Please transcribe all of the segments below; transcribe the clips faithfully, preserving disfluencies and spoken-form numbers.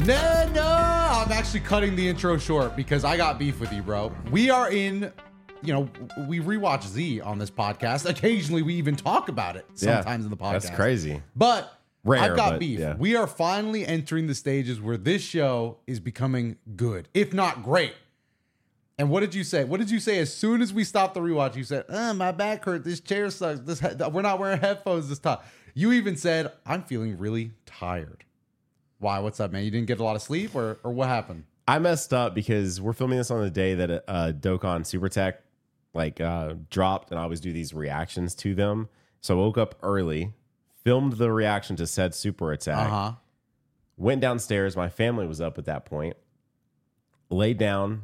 No, no, I'm actually cutting the intro short because I got beef with you, bro. We are in, you know, we rewatch Z on this podcast. Occasionally, we even talk about it sometimes yeah, in the podcast. That's crazy. But Rare, I've got but, beef. Yeah. We are finally entering the stages where this show is becoming good, if not great. And what did you say? What did you say as soon as we stopped the rewatch? You said, oh, my back hurt. This chair sucks. This he- We're not wearing headphones this time. You even said, I'm feeling really tired. Why? What's up, man? You didn't get a lot of sleep or or what happened? I messed up because we're filming this on the day that uh, Dokkan Super Tech like uh, dropped, and I always do these reactions to them. So I woke up early, filmed the reaction to said Super Attack, Uh-huh. went downstairs. My family was up at that point, laid down,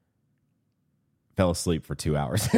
fell asleep for two hours.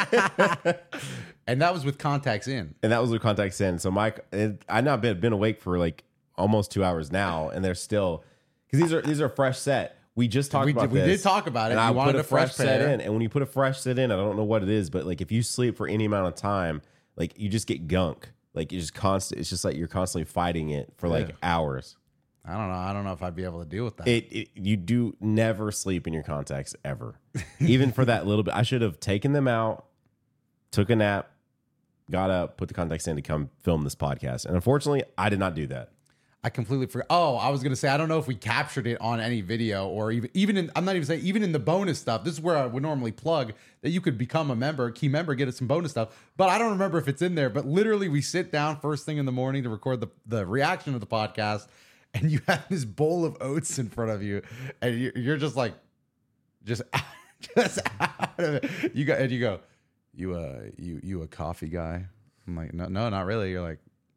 And that was with contacts in. And that was with contacts in. So Mike, it, I've not been, been awake for like almost two hours now, and they're still, because these are these are fresh set. We just talked We about did, we this. did talk about it. And You I wanted put a a fresh fresh set pair. in, and when you put a fresh set in, I don't know what it is, but like if you sleep for any amount of time, like you just get gunk. Like you just constant. It's just like you're constantly fighting it for like Yeah. hours. I don't know. I don't know if I'd be able to deal with that. It, it you do never sleep in your contacts ever, even for that little bit. I should have taken them out, took a nap, got up, put the contacts in to come film this podcast, and unfortunately, I did not do that. I completely forgot. Oh, I was gonna say I don't know if we captured it on any video or even even in. I'm not even saying even in the bonus stuff. This is where I would normally plug that you could become a member, a key member, get us some bonus stuff. But I don't remember if it's in there. But literally, we sit down first thing in the morning to record the the reaction of the podcast, and you have this bowl of oats in front of you, and you're, you're just like, just just out of it. You go and you go, you uh you you a coffee guy? I'm like, no, no, not really. You're like,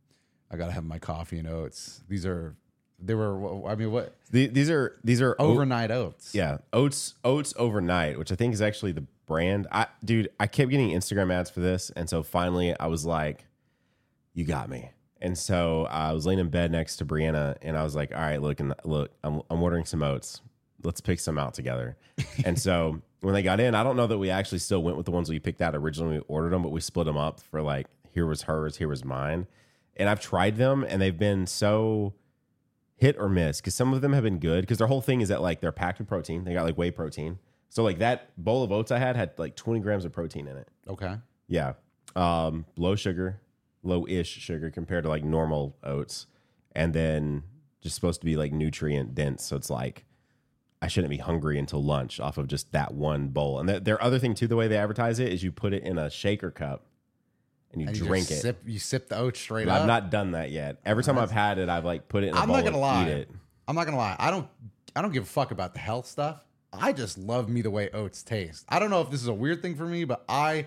I gotta have my coffee and oats. These are, they were. I mean, what? The- These are these are oat- Overnight oats. Yeah, oats oats overnight, which I think is actually the brand. I dude, I kept getting Instagram ads for this, and so finally I was like, "You got me." And so I was laying in bed next to Brianna, and I was like, "All right, look, and look, I'm I'm ordering some oats. Let's pick some out together." And so when they got in, I don't know that we actually still went with the ones we picked out originally. We ordered them, but we split them up for like, here was hers, here was mine. And I've tried them, and they've been so hit or miss, because some of them have been good, because their whole thing is that like they're packed with protein. They got like whey protein. So like that bowl of oats I had had like twenty grams of protein in it. Okay. Yeah. Um, low sugar, low-ish sugar compared to like normal oats. And then just supposed to be like nutrient dense. So it's like I shouldn't be hungry until lunch off of just that one bowl. And th- their other thing too, the way they advertise it is you put it in a shaker cup and you And you drink just it. Sip, you sip the oats straight I've up. not done that yet. Every time I've had it, I've like put it in a I'm bowl not gonna and lie. eat it. I'm not gonna lie. I don't. I don't give a fuck about the health stuff. I just love me the way oats taste. I don't know if this is a weird thing for me, but I,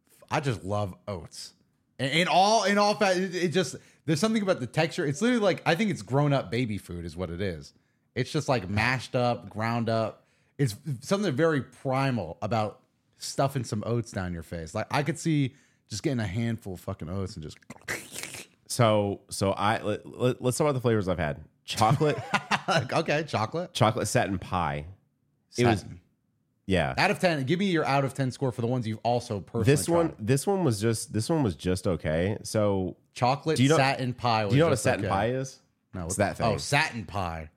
I just love oats. In, in all, in all fact, it, it just there's something about the texture. It's literally like I think it's grown up baby food is what it is. It's just like mashed up, ground up. It's something very primal about stuffing some oats down your face. Like I could see just getting a handful of fucking oats and just. So, so I let, let, let's talk about the flavors I've had. Chocolate, Okay, chocolate. chocolate satin pie. It was, Satin. yeah. Out of ten, give me your out of ten score for the ones you've also personally This one, tried. this one was just, this one was just okay. So, Chocolate Do you know- satin pie. Was do you know what a just satin okay. pie is? No, It's what- that thing. Oh, satin pie.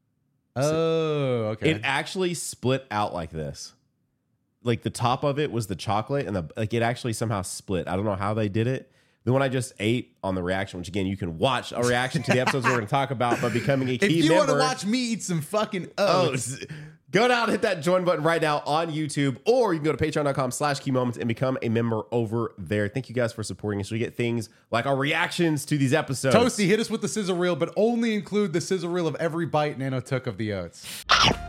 Oh, okay. It actually split out like this. Like the top of it was the chocolate, and the like it actually somehow split. I don't know how they did it. The one I just ate on the reaction, which again you can watch a reaction to the episodes we're going to talk about by becoming a if key you want member. to watch me eat some fucking Oh, oats, go down, hit that join button right now on YouTube, or you can go to patreon.com slash key moments and become a member over there. Thank you guys for supporting us. We get things like our reactions to these episodes. Toasty, hit us with the sizzle reel, but only include the sizzle reel of every bite Nano took of the oats.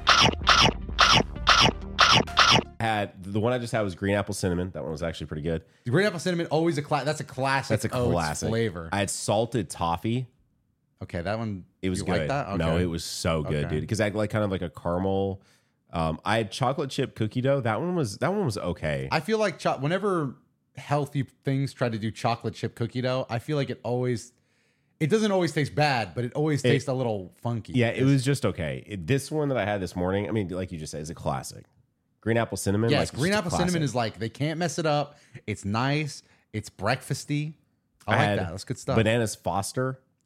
Had the one I just had was green apple cinnamon. That one was actually pretty good. The green apple cinnamon, always a class. That's a classic. That's a oats classic flavor. I had salted toffee. Okay, that one. It was you good. Like that? Okay. No, it was so good, Okay. dude. Because I had like kind of like a caramel. Um, I had chocolate chip cookie dough. That one was that one was okay. I feel like cho- whenever healthy things try to do chocolate chip cookie dough, I feel like it always, it doesn't always taste bad, but it always tastes a little funky. yeah, it was just okay. It, this one that I had this morning, I mean, like you just said, is a classic. Green apple cinnamon. Yes, like, green just a apple classic. cinnamon is like they can't mess it up. It's nice. It's breakfasty. I, I like had that. That's good stuff. Bananas Foster.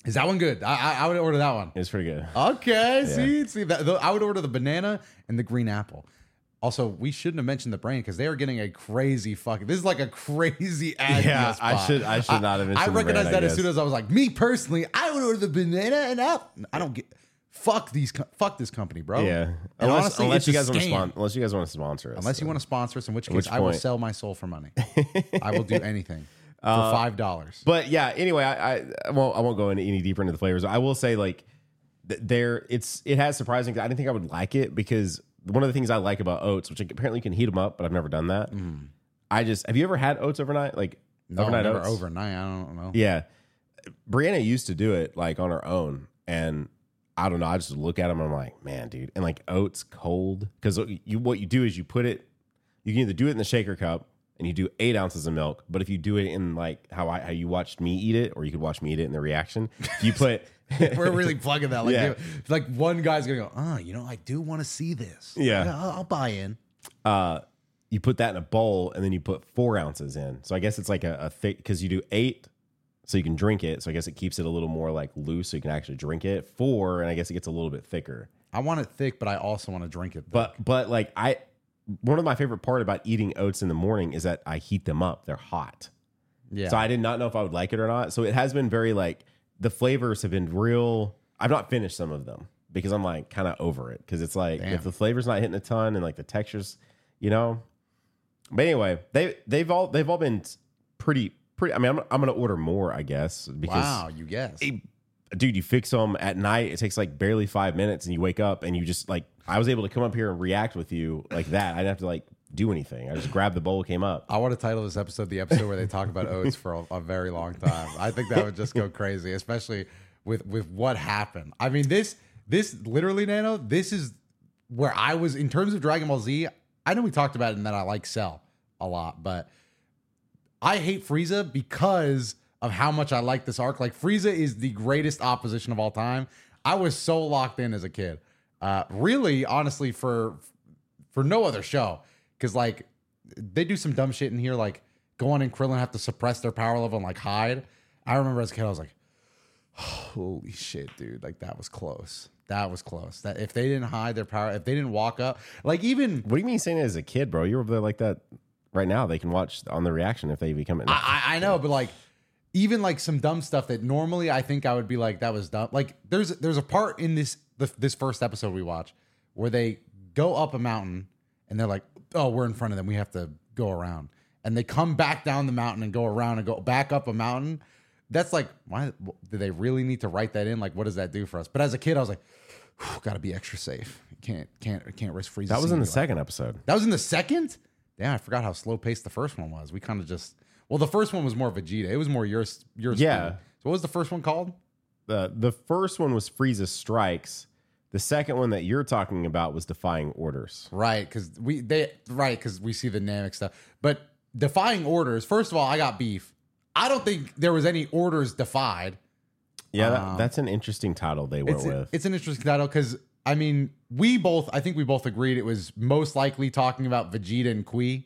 Is that one good? I I, I would order that one. It's pretty good. Okay, see, see that the, I would order the banana and the green apple. Also, we shouldn't have mentioned the brand because they are getting a crazy fucking. This is like a crazy ad. Yeah, spot. I should I should not have mentioned. I recognized the brand, that I as soon as I was like, me personally, I would order the banana and apple. I don't get. Fuck these. co- Fuck this company, bro. Yeah, And unless, honestly, unless it's you a guys want to scam. sponsor, unless you guys want to sponsor us, Unless you so. want to sponsor us, in which case which I will point- sell my soul for money. I will do anything for Uh, five dollars. But yeah, anyway, I, I I won't I won't go into any deeper into the flavors. I will say like th- there it's it has surprising. I didn't think I would like it because one of the things I like about oats, which apparently you can heat them up, but I've never done that. I just have you ever had oats overnight? Like No, overnight never oats? overnight. I don't know. Yeah, Brianna used to do it like on her own, and I don't know. I just look at them and I'm like, man, dude, and like oats cold because you what you do is you put it. You can either do it in the shaker cup and you do eight ounces of milk, but if you do it in like how I how you watched me eat it, or you could watch me eat it in the reaction, you put. We're really plugging that. Like, Yeah. like one guy's gonna go, oh, you know, I do want to see this. Yeah. I'll, I'll buy in. uh, you put that in a bowl and then you put four ounces in. So I guess it's like a, a thick because you do eight, so you can drink it. So I guess it keeps it a little more like loose, so you can actually drink it. Four, and I guess it gets a little bit thicker. I want it thick, but I also want to drink it. Thick. But but like I, one of my favorite part about eating oats in the morning is that I heat them up. They're hot. yeah, So I did not know if I would like it or not. So it has been very like the flavors have been real. I've not finished some of them because I'm like kind of over it because it's like Damn. if the flavor's not hitting a ton and like the textures, you know. But anyway, they they've all they've all been pretty pretty. I mean, I'm I'm gonna order more, I guess, because wow, you guess. hey, dude, you fix them at night. It takes like barely five minutes, and you wake up and you just like I was able to come up here and react with you like that. I didn't have to like do anything. I just grabbed the bowl, came up. I want to title this episode the episode where they talk about oats for a, a very long time. I think that would just go crazy, especially with with what happened. I mean, this this literally, Nano, this is where I was in terms of Dragon Ball Z. I know we talked about it and that I like Cell a lot, but I hate Frieza because of how much I like this arc. Like Frieza is the greatest opposition of all time. I was so locked in as a kid. Uh, really, honestly, for for no other show. Because, like, they do some dumb shit in here, like Gohan and Krillin have to suppress their power level and, like, hide. I remember as a kid, I was like, holy shit, dude. Like, that was close. That was close. That if they didn't hide their power, if they didn't walk up, like, even... What do you mean saying it as a kid, bro? You're over there like that right now. They can watch on the reaction if they become it. I, I I know, but, like, even, like, some dumb stuff that normally I think I would be like, that was dumb. Like, there's there's a part in this the, this first episode we watch where they go up a mountain and they're like, oh, we're in front of them. We have to go around. And they come back down the mountain and go around and go back up a mountain. That's like, why do they really need to write that in? Like, what does that do for us? But as a kid, I was like, got to be extra safe. You can't, can't, can't risk freezing. That was in the second episode. That was in the second? Yeah, I forgot how slow paced the first one was. We kind of just, well, the first one was more Vegeta. It was more your, your Yeah. speed. So what was the first one called? The the first one was Frieza Strikes. The second one that you're talking about was Defying Orders. Right, because we they right because we see the Namek stuff. But defying orders. First of all, I got beef. I don't think there was any orders defied. Yeah, that, Um, that's an interesting title they went It's with. it's an interesting title because I mean we both I think we both agreed it was most likely talking about Vegeta and Kui.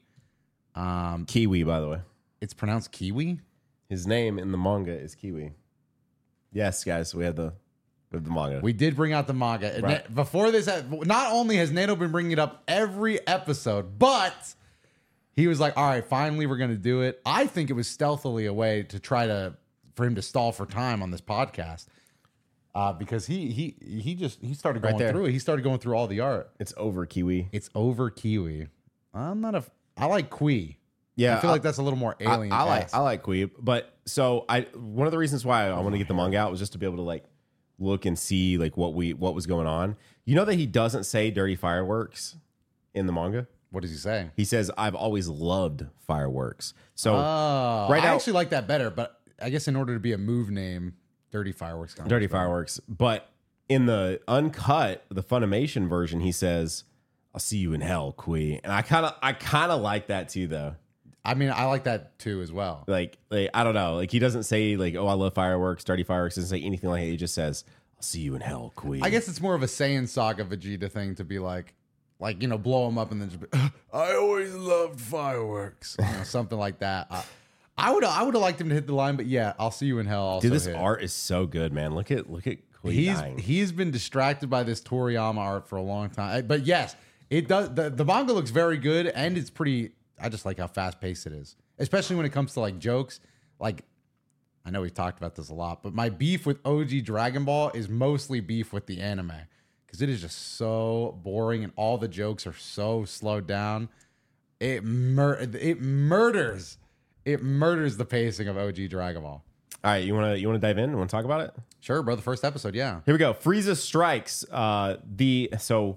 Um, Kiwi, by the way. it's pronounced Kiwi. His name in the manga is Kiwi. Yes, guys, we have the we have the manga. We did bring out the manga And Right. na- before this. Not only has Nano been bringing it up every episode, but he was like, "All right, finally, we're going to do it." I think it was stealthily a way to try to for him to stall for time on this podcast, uh, because he he he just he started Right going there. through it. He started going through all the art. it's over Kiwi. It's over Kiwi. I'm not a. I like Kui. Yeah, I feel like that's a little more I, alien. I like I like Kui, but so I one of the reasons why I want to get the manga out was just to be able to like look and see like what we what was going on. You know that he doesn't say dirty fireworks in the manga. What does he say? He says I've always loved fireworks. So Oh, right I now- actually like that better. But I guess in order to be a move name, Dirty Fireworks. Kind dirty fireworks, but in the uncut, the Funimation version, he says I'll see you in hell, Kui. And I kind of I kind of like that too though. I mean, I like that too as well. Like, like I don't know. Like he doesn't say like, "Oh, I love fireworks." Dirty fireworks doesn't say anything like that. He just says, "I'll see you in hell, Queen." I guess it's more of a Saiyan Saga Vegeta thing to be like, like you know, blow him up and then just be, I always loved fireworks, you know, something like that. I, I would I would have liked him to hit the line, but yeah, I'll see you in hell. Also Dude, this hit. art is so good, man. Look at look at Kui He's dying. he's been distracted by this Toriyama art for a long time. But yes, it does. The, the manga looks very good, and it's pretty. I just like how fast paced it is, especially when it comes to like jokes. Like, I know we've talked about this a lot, but my beef with O G Dragon Ball is mostly beef with the anime because it is just so boring, and all the jokes are so slowed down. It mur- it murders, it murders the pacing of O G Dragon Ball. All right, you want to you want to dive in? Want to talk about it? Sure, bro. The first episode, yeah. Here we go. Frieza strikes. Uh, the so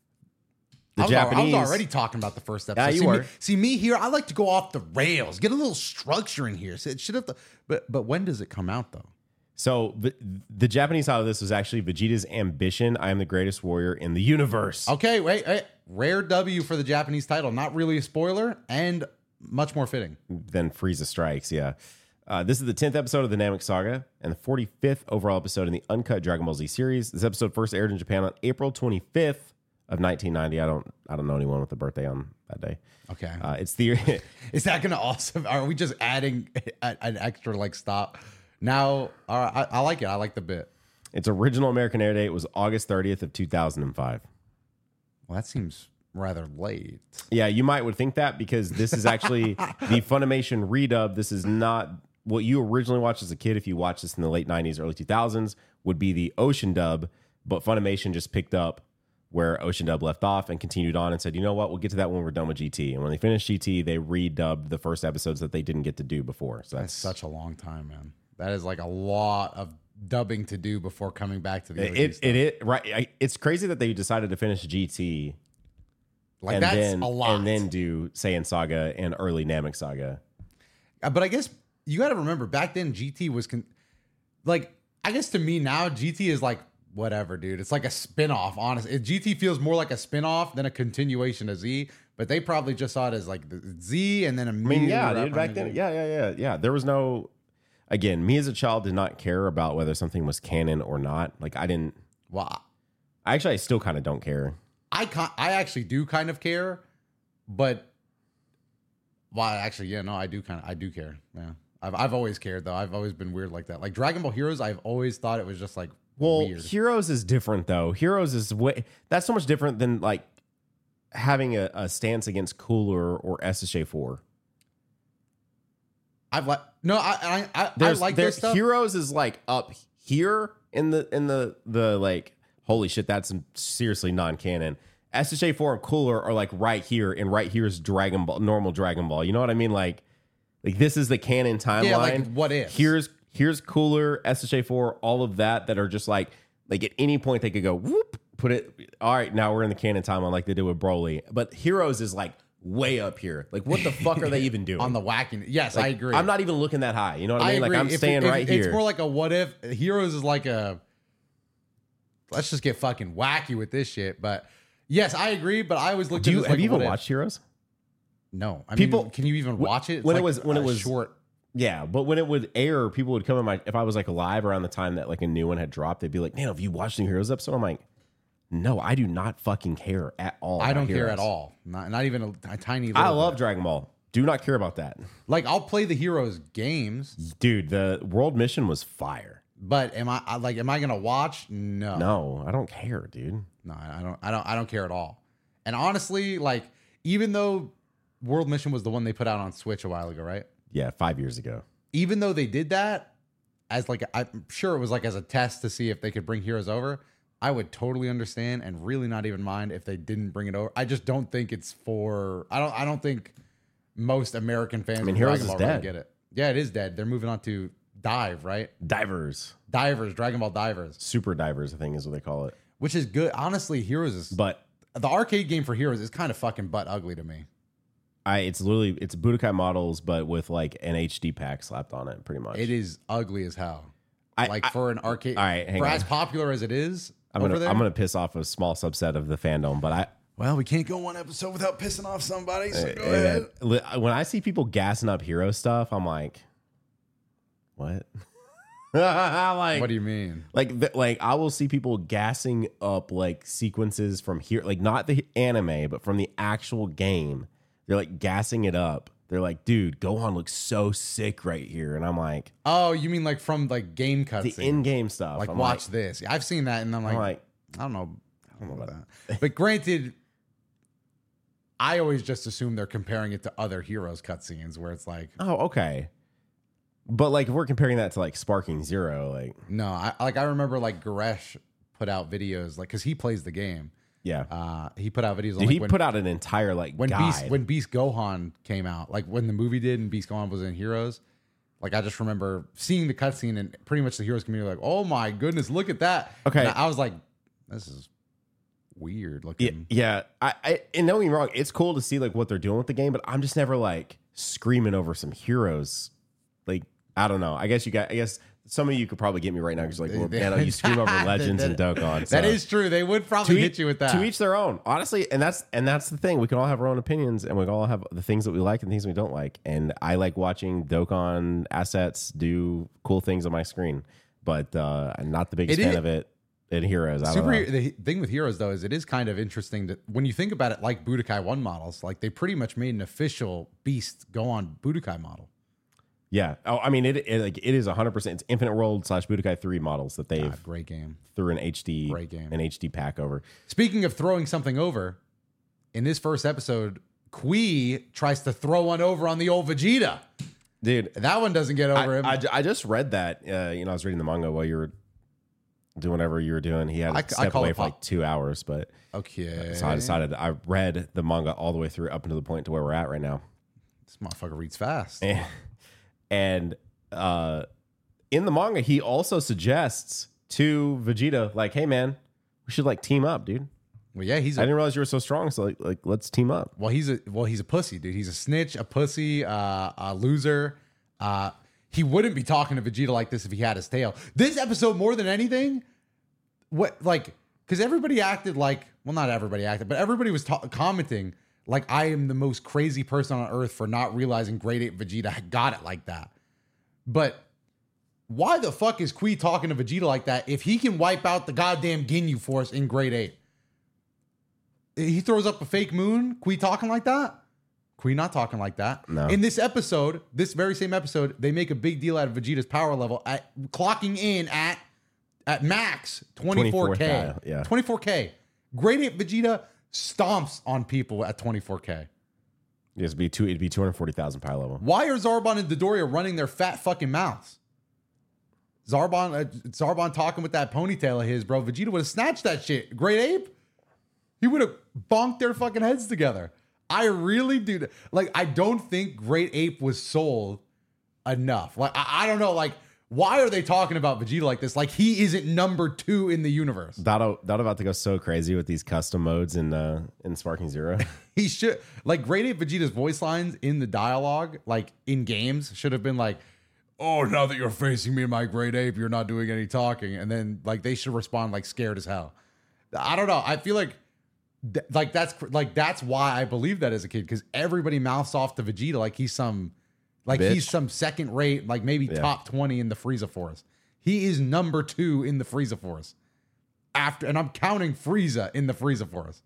the I was, Japanese. al- I was already talking about the first episode. Yeah, you see, were. Me, see me here. I like to go off the rails, get a little structure in here. So it should have. But but when does it come out though? So the, the Japanese side of this was actually Vegeta's ambition. I am the greatest warrior in the universe. Okay, wait, wait. Rare W for the Japanese title. Not really a spoiler, and much more fitting. Then Frieza strikes. Yeah. Uh, this is the tenth episode of the Namek Saga and the forty-fifth overall episode in the uncut Dragon Ball Z series. This episode first aired in Japan on April twenty-fifth of nineteen ninety. I don't I don't know anyone with a birthday on that day. Okay. Uh, it's the Is that going to also? Are we just adding a, an extra like stop? Now, all right, I, I like it. I like the bit. its original American air date was August thirtieth of two thousand five. Well, that seems rather late. Yeah, you might would think that because this is actually the Funimation redub. This is not what you originally watched as a kid. If you watched this in the late nineties, early two thousands, would be the Ocean dub. But Funimation just picked up where Ocean dub left off and continued on and said, you know what, we'll get to that when we're done with G T. And when they finished G T, they redubbed the first episodes that they didn't get to do before. So that's, That's such a long time, man. That is like a lot of dubbing to do before coming back to the O G it, stuff. it, it right. I, it's crazy that they decided to finish G T like and that's then a lot. and then do Saiyan Saga and early Namek Saga. Uh, But I guess you got to remember back then G T was con- like, I guess to me now G T is like whatever, dude. It's like a spin-off, honestly. G T feels more like a spin-off than a continuation of Z, but they probably just saw it as like the Z and then I immediately mean, yeah, wrap dude, back around then, it. yeah, yeah, yeah, yeah. There was no, again, me as a child did not care about whether something was canon or not. Like, I didn't, Well, I actually, I still kind of don't care. I con- I actually do kind of care, but well, actually, yeah, no, I do kind of I do care. Yeah, I've I've always cared though. I've always been weird like that. Like Dragon Ball Heroes, I've always thought it was just like Well, weird. Heroes is different though. Heroes is way, that's so much different than like having a, a stance against Cooler or S H A four. I've like no, I I I, I There's, like there- this stuff. Heroes is like up here in the in the the like holy shit, that's seriously non-canon. S H A four and Cooler are like right here, and right here is Dragon Ball, normal Dragon Ball. You know what I mean? Like, like this is the canon timeline. Yeah, like what ifs. Here's here's Cooler, S H A four, all of that that are just like like at any point they could go whoop, put it. All right, now we're in the canon timeline like they did with Broly. But Heroes is like way up here. Like what the fuck are they even doing? on the whacking. Yes, Like, I agree. I'm not even looking that high. You know what I I mean? agree. Like I'm If- staying if- right it's here. It's more like a what if. Heroes is like a let's just get fucking wacky with this shit. But yes, I agree. But I always looked Do at you this have like you a what even if. watched Heroes? No, I People- mean, can you even watch it? It's when it like was- when a it was- short. Yeah, but when it would air, people would come in my if I was like alive around the time that like a new one had dropped, they'd be like, "Man, have you watched the Heroes episode?" I'm like, "No, I do not fucking care at all." I about don't care Heroes. at all. Not not even a, a tiny. Little I love bit. Dragon Ball. Do not care about that, Like I'll play the Heroes games, dude. The world mission was fire. but am I I- like am I gonna watch? No, No, I don't care, dude. no, I don't. I don't. I don't care at all. And honestly, like even though World Mission was the one they put out on Switch a while ago, right? Yeah, five years ago. Even though they did that as like I'm sure it was like as a test to see if they could bring Heroes over, I would totally understand and really not even mind if they didn't bring it over. I just don't think it's for I don't I don't think most American fans mean, of Heroes Dragon is Ball really dead. get it. Yeah, it is dead. They're moving on to Dive, right? Divers, Divers, Dragon Ball Divers, super divers, I think is what they call it. which is good. Honestly, Heroes is But the arcade game for Heroes is kind of fucking butt ugly to me. I, it's literally it's Budokai models, but with like an H D pack slapped on it, pretty much. It is ugly as hell. I- like I- for an arcade, all right, hang for on. as popular as it is I'm over gonna there. I'm gonna piss off a small subset of the fandom, but I Well, we can't go one episode without pissing off somebody. So go Hey, ahead. man, li- when I see people gassing up hero stuff, I'm like, what? like, What do you mean? like, th- like I will see people gassing up like sequences from here, like not the anime, but from the actual game. They're like gassing it up. They're They're like, dude, Gohan looks so sick right here. And I'm like, Oh, you mean like from like game the cutscenes? in-game stuff. Like I'm watch this. I've seen that, and I'm like, I'm like, I don't know, I don't know about that. But granted, I always just assume they're comparing it to other heroes cutscenes where it's like, oh, okay. But like, if we're comparing that to like Sparking Zero, like, no, I like I remember like Goresh put out videos like because he plays the game. yeah. Uh, he put out videos. Dude, on, like, he when, put out an entire like when guide. Beast when Beast Gohan came out, like when the movie did and Beast Gohan was in Heroes. Like I just remember seeing the cutscene and pretty much the Heroes community like, oh my goodness, look at that. Okay. And I was like, this is weird yeah, looking. yeah. I, I and don't get me wrong, it's cool to see like what they're doing with the game, but I'm just never like screaming over some heroes. Like, I don't know. I guess you got. I guess some of you could probably get me right now because like, well, They- man, you scream over legends and Dokkan. So. That is true. They would probably to hit each, you with that. To each their own, honestly, and that's and that's the thing. We can all have our own opinions, and we can all have the things that we like and things we don't like. And I like watching Dokkan assets do cool things on my screen, but uh, I'm not the biggest It fan is- of it in Heroes. I don't Super, know. the thing with Heroes though is it is kind of interesting that when you think about it, like Budokai One models, like they pretty much made an official Beast Gohan Budokai model. Yeah. Oh, I mean, it, it like it is one hundred percent. It's Infinite World slash Budokai three models that they've God, great game. threw an H D Great game. an H D pack over. Speaking of throwing something over, in this first episode, Kui tries to throw one over on the old Vegeta. Dude, That one doesn't get over I, him. I, ju- I just read that. Uh, you know, I was reading the manga while you were doing whatever you were doing. He had I- I to step call away it for like pop. two hours, but okay. so I decided I read the manga all the way through up until the point to where we're at right now. This motherfucker reads fast. And, and uh, in the manga, he also suggests to Vegeta, like, "Hey, man, we should like team up, dude. Well, yeah, he's I a, didn't realize you were so strong, so like, like let's team up." well, he's a well, he's a pussy, dude. He's a snitch, a pussy, uh, a loser. Uh, he wouldn't be talking to Vegeta like this if he had his tail. This episode, more than anything, what like because everybody acted like well, not everybody acted, but everybody was ta- commenting like I am the most crazy person on earth for not realizing Grade Eight Vegeta got it like that. But why the fuck is Kui talking to Vegeta like that if he can wipe out the goddamn Ginyu Force in Grade Eight? He throws up a fake moon. Kui talking like that? Kui not talking like that. No. In this episode, this very same episode, they make a big deal out of Vegeta's power level at clocking in at at max twenty-four K. twenty-four K, yeah. twenty-four K. Grade Eight Vegeta stomps on people at twenty-four K. Yes, it'd be two. It'd be two hundred forty thousand power level. Why are Zarbon and Dodoria running their fat fucking mouths? Zarbon, uh, Zarbon talking with that ponytail of his, bro. Vegeta would have snatched that shit. Great Ape, he would have bonked their fucking heads together. I really do. Like, I don't think Great Ape was sold enough. Like, I, I don't know. Like, why are they talking about Vegeta like this? Like, he isn't number two in the universe. Dotto, Dotto about to go so crazy with these custom modes in uh, in Sparking Zero. He should like Great Ape Vegeta's voice lines in the dialogue, like in games, should have been like, "Oh, now that you're facing me, my Great Ape, you're not doing any talking," and then like they should respond like scared as hell. I don't know. I feel like th- like that's like that's why I believe that as a kid because everybody mouths off to Vegeta like he's some like Bitch. he's some second rate, like maybe Yeah. top twenty in the Frieza Force. He is number two in the Frieza Force. After and I'm counting Frieza in the Frieza Force.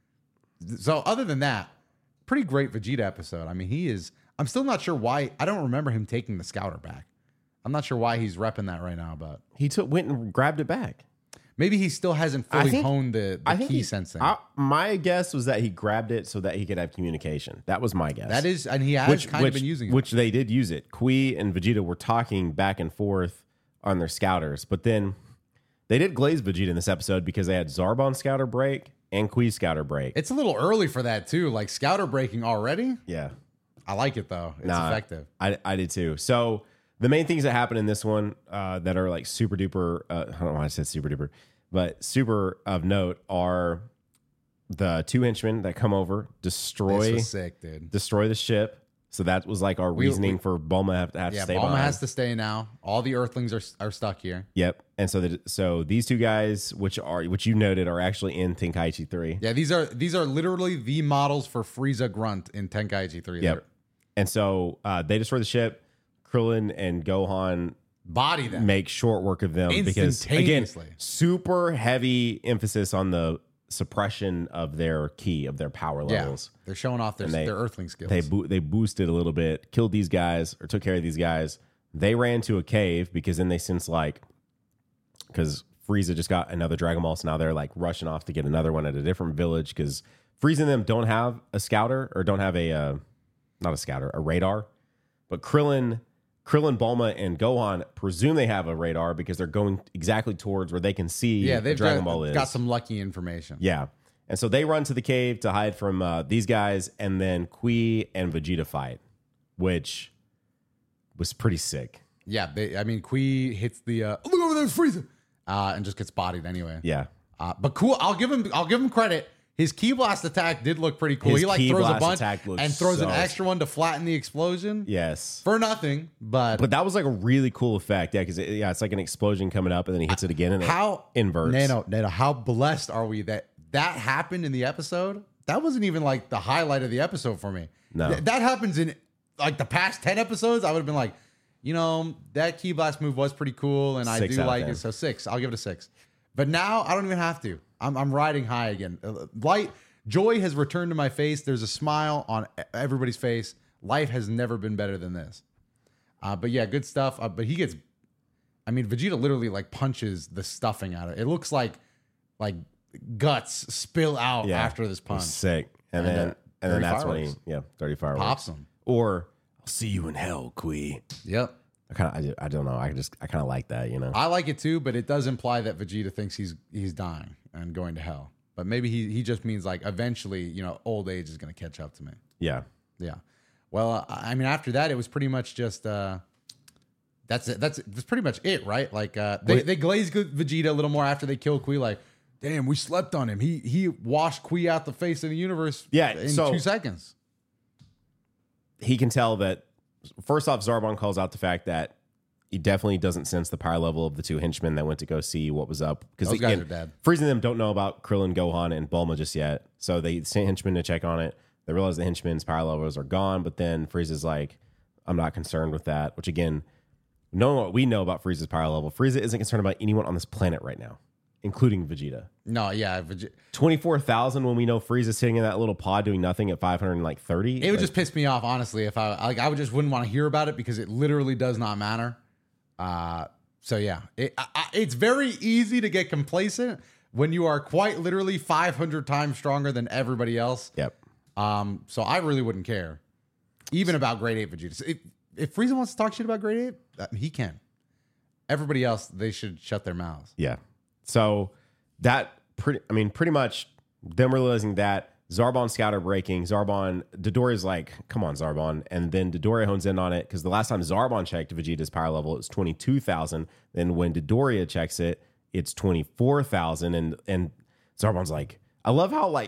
So other than that, pretty great Vegeta episode. I mean, he is. I'm still not sure why. I don't remember him taking the Scouter back. I'm not sure why he's repping that right now, but He took went and grabbed it back. maybe he still hasn't I fully think- honed the, I the think key he- sensing. I- my guess was that he grabbed it so that he could have communication. That was my guess. that is, and he has kind of been using it. Which they did use it. Kui and Vegeta were talking back and forth on their scouters, but then they did glaze Vegeta in this episode because they had Zarbon scouter break and Kui scouter break. It's a little early for that too. Like Scouter breaking already. yeah. I like it though. It's Nah, effective. I, I did too. So the main things that happen in this one uh, that are like super duper, uh, I don't know why I said super duper, but super of note are the two henchmen that come over, This destroy was sick, dude. destroy the ship. So that was like our We- reasoning we- for Bulma have to have Yeah, to stay Bulma behind. has to stay now. All the Earthlings are are stuck here. Yep. And so that so these two guys, which are which you noted, are actually in Tenkaichi three. Yeah, these are these are literally the models for Frieza Grunt in Tenkaichi three. Yep. They're- And so uh, they destroy the ship. Krillin and Gohan Body them. make short work of them because again, Instantaneously. super heavy emphasis on the suppression of their ki, of their power levels. Yeah, they're showing off their, they, their Earthling skills. They bo- they boosted a little bit, killed these guys or took care of these guys. They ran to a cave because then they sense like, because Frieza just got another Dragon Ball, so now they're like rushing off to get another one at a different village because Frieza and them don't have a scouter or don't have a, uh, not a scouter, a radar. But Krillin, Krillin, Bulma, and Gohan presume they have a radar because they're going exactly towards where they can see yeah, where they've Dragon got, Ball is. got some lucky information. Yeah. And so they run to the cave to hide from uh, these guys, and then Kui and Vegeta fight, which was pretty sick. Yeah, they, I mean, Kui hits the uh, oh, look over there, Frieza, uh, and just gets bodied anyway. Yeah. Uh, but cool. I'll give him. I'll give him credit. His Ki Blast attack did look pretty cool. His he like Ki throws a Blast bunch attack looks and throws so an extra one to flatten the explosion. Yes. For nothing, but But that was like a really cool effect. Yeah, because it, yeah, it's like an explosion coming up, and then he hits it again, and how it inverts. Nano, Nano, how blessed are we that that happened in the episode? That wasn't even like the highlight of the episode for me. No. Th- that happens in like the past ten episodes. I would have been like, you know, that Ki Blast move was pretty cool, and I Six do out of like ten. it. So six, I'll give it a six. But now I don't even have to. I'm, I'm riding high again. Uh, Light joy has returned to my face. There's a smile on e- everybody's face. Life has never been better than this. Uh, but yeah, good stuff. Uh, but he gets, I mean, Vegeta literally like punches the stuffing out of it. It looks like like guts spill out Yeah, after this it was punch. sick. And, And, then uh, and then dirty that's when he fireworks. yeah, dirty fireworks. Pops him. Or I'll see you in hell, Kui. Yep. I kind of I, do- I don't know. I just I kind of like that, you know. I like it too, but it does imply that Vegeta thinks he's he's dying and going to hell. But maybe he he just means like eventually, you know, old age is going to catch up to me. Yeah. Yeah. Well, uh, I mean, after that, it was pretty much just uh, that's it. That's that's pretty much it, right? Like uh, they Wait. they glazed Vegeta a little more after they killed Kui. Like, damn, we slept on him. He he washed Kui out the face of the universe. Yeah, in so- two seconds. He can tell that first off, Zarbon calls out the fact that he definitely doesn't sense the power level of the two henchmen that went to go see what was up. Because Those guys are dead. Frieza and them don't know about Krillin, Gohan, and Bulma just yet. So they sent henchmen to check on it. They realize the henchmen's power levels are gone, but then Frieza's like, I'm not concerned with that. Which again, knowing what we know about Frieza's power level, Frieza isn't concerned about anyone on this planet right now, including Vegeta. No, yeah, Vegeta. twenty-four thousand when we know Frieza's sitting in that little pod doing nothing at five hundred thirty. It would Like, just piss me off, honestly, if I like. I would just wouldn't want to hear about it because it literally does not matter. Uh, so yeah, it, I, I- it's very easy to get complacent when you are quite literally five hundred times stronger than everybody else. Yep. Um, so I really wouldn't care, even about grade eight Vegeta. If, if Frieza wants to talk shit about grade eight, uh, he can. Everybody else, they should shut their mouths. Yeah. So that pretty, I mean, pretty much them realizing that Zarbon scouter breaking, Zarbon, Dodoria's like, come on, Zarbon. And then Dodoria hones in on it because the last time Zarbon checked Vegeta's power level, it was twenty-two thousand. Then when Dodoria checks it, it's twenty-four thousand. And, and Zarbon's like, I love how, like,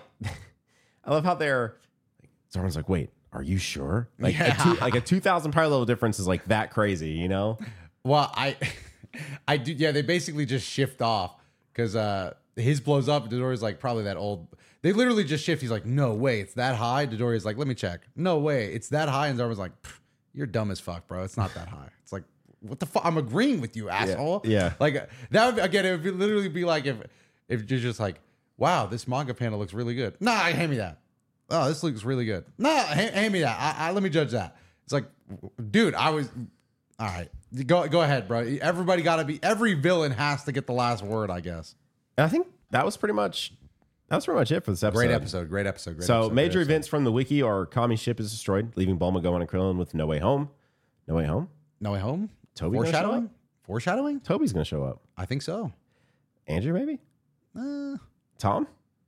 I love how they're, Zarbon's like, wait, are you sure? Like, Yeah. a two, like a two thousand power level difference is like that crazy, you know? Well, I, I do. Yeah, they basically just shift off because uh, his blows up. Dodoria's like probably that old. They literally just shift. He's like, no way, it's that high. Dodoria's like, let me check. No way, it's that high. And Zarbon's like, you're dumb as fuck, bro. It's not that high. It's like, what the fuck? I'm agreeing with you, asshole. Yeah. Like that would be, again. It would be, literally be like if if you're just like, wow, this manga panel looks really good. Nah, hand me that. Oh, this looks really good. Nah, hand, hand me that. I, I let me judge that. It's like, dude, I was. All right, go go ahead, bro. Everybody got to be. Every villain has to get the last word, I guess. And I think that was pretty much, that was pretty much it for this episode. Great episode. Great episode. Great So episode, major great episode. events from the wiki are Kami's ship is destroyed, leaving Bulma, Gohan, and Krillin with No Way Home. No Way Home? No Way Home. Toby gonna show Foreshadowing. up? Foreshadowing. Toby's going to show up. I think so. Andrew, maybe? Uh, Tom?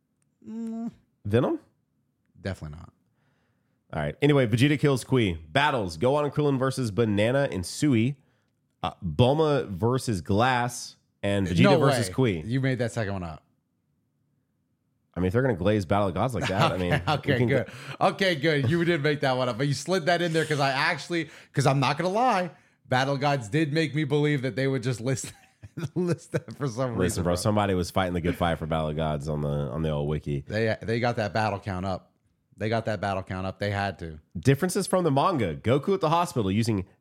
mm, Venom? definitely not. All right. Anyway, Vegeta kills Kui. Battles. Gohan and Krillin versus Banana and Sui. Uh, Bulma versus Glass. And Vegeta no versus way. Kui. You made that second one up. I mean, if they're going to glaze Battle of Gods like that, I mean... we okay, can good. Okay, good. You did make that one up, but you slid that in there because I actually, because I'm not gonna lie, Battle Gods did make me believe that they would just list list that for some reason. Listen, bro, somebody was fighting the good fight for Battle of Gods on the on the old wiki. They they got that battle count up. They got that battle count up. They had to. Differences from the manga. Goku at the hospital using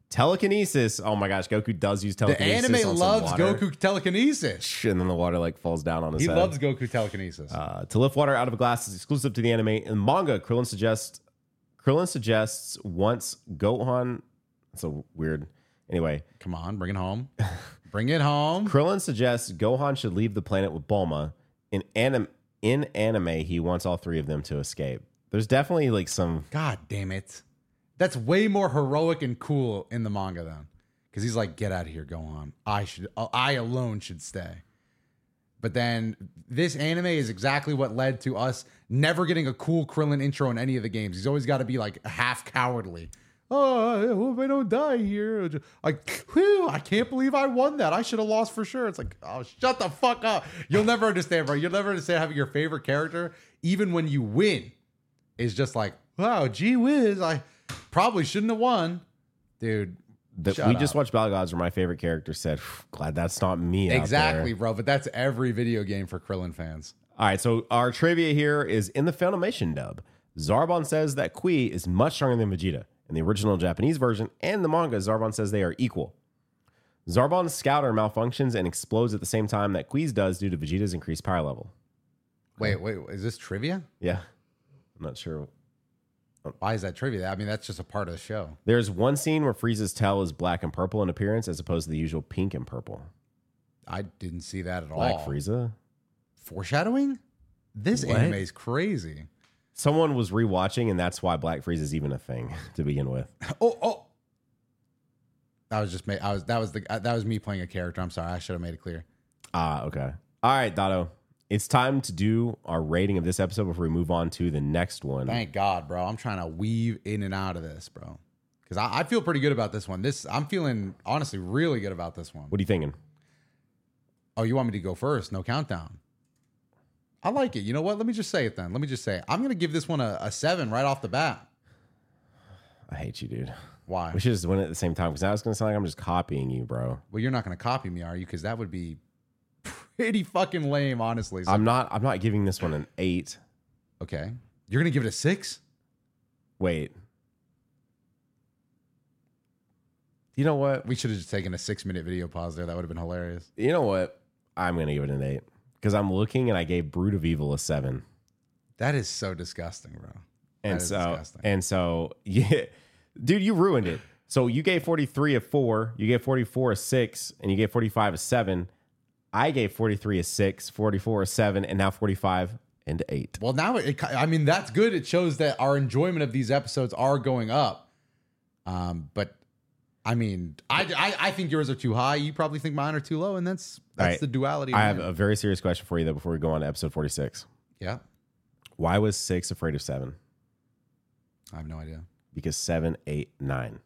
Telekinesis. Oh my gosh, Goku does use The telekinesis. anime on some loves water. Goku telekinesis. And then the water like falls down on his He head. loves Goku telekinesis. Uh, to lift water out of a glass is exclusive to the anime. In manga, Krillin suggests Krillin suggests once Gohan. That's a weird. Anyway, Come on, bring it home. Bring it home. Krillin suggests Gohan should leave the planet with Bulma. In anim in anime, he wants all three of them to escape. There's definitely like some. God damn it. That's way more heroic and cool in the manga then. Because he's like, get out of here, Gohan. I should, I alone should stay. But then this anime is exactly what led to us never getting a cool Krillin intro in any of the games. He's always got to be like half cowardly. Oh, I hope I don't die here. Like, whew, I can't believe I won that. I should have lost for sure. It's like, oh, shut the fuck up. You'll never understand, bro. You'll never understand having your favorite character, even when you win, is just like, wow, gee whiz. I probably shouldn't have won. Dude. The, Shut we up. just watched Battle Gods where my favorite character said, glad that's not me. out Exactly, there." bro. But that's every video game for Krillin fans. All right, so our trivia here is in the Funimation dub. Zarbon says that Kui is much stronger than Vegeta. In the original Japanese version and the manga, Zarbon says they are equal. Zarbon's scouter malfunctions and explodes at the same time that Kui's does due to Vegeta's increased power level. Wait, wait, is this trivia? Yeah, I'm not sure. Why is that trivia? I mean, that's just a part of the show. There's one scene where Frieza's tail is black and purple in appearance as opposed to the usual pink and purple. I didn't see that at Black all. Frieza? Foreshadowing? This What? anime is crazy. Someone was rewatching, and that's why Black Frieza is even a thing to begin with. Oh, oh. That was just me. I was that was the that was me playing a character. I'm sorry. I should have made it clear. Ah, okay. All right, Dotto. It's time to do our rating of this episode before we move on to the next one. Thank God, bro. I'm trying to weave in and out of this, bro. Because I, I feel pretty good about this one. This I'm feeling honestly really good about this one. What are you thinking? Oh, you want me to go first? No countdown. I like it. You know what? Let me just say it then. Let me just say it. I'm gonna give this one a, a seven right off the bat. I hate you, dude. Why? We should just win it at the same time because now it's going to sound like I'm just copying you, bro. Well, you're not gonna copy me, are you? Because that would be pretty fucking lame, honestly. So- I'm not. I'm not giving this one an eight. okay. You're gonna give it a six? Wait. You know what? We should have just taken a six minute video pause there. That would have been hilarious. You know what? I'm going to give it an eight because I'm looking and I gave Brood of Evil a seven. That is so disgusting, bro. That And is so, disgusting. and so, yeah, dude, you ruined it. So you gave forty-three a four, you gave forty-four a six, and you gave forty-five a seven. I gave forty-three a six, forty-four a seven, and now forty-five and eight. Well, now it, I mean, that's good. It shows that our enjoyment of these episodes are going up. Um, but I mean, I, I, I think yours are too high. You probably think mine are too low, and that's that's right. the duality. I of have mine. a very serious question for you though before we go on to episode forty-six. yeah. Why was six afraid of seven? I have no idea. Because seven, eight, nine.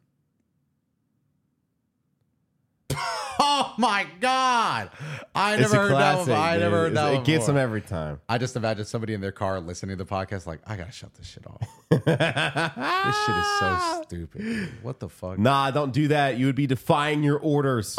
Oh my God! I It's never a heard classic, that one. I dude. never heard It's- that one. It gets before. them every time. I just imagine somebody in their car listening to the podcast, like, I gotta shut this shit off. This shit is so stupid. Dude. What the fuck? Nah, don't do that. You would be defying your orders.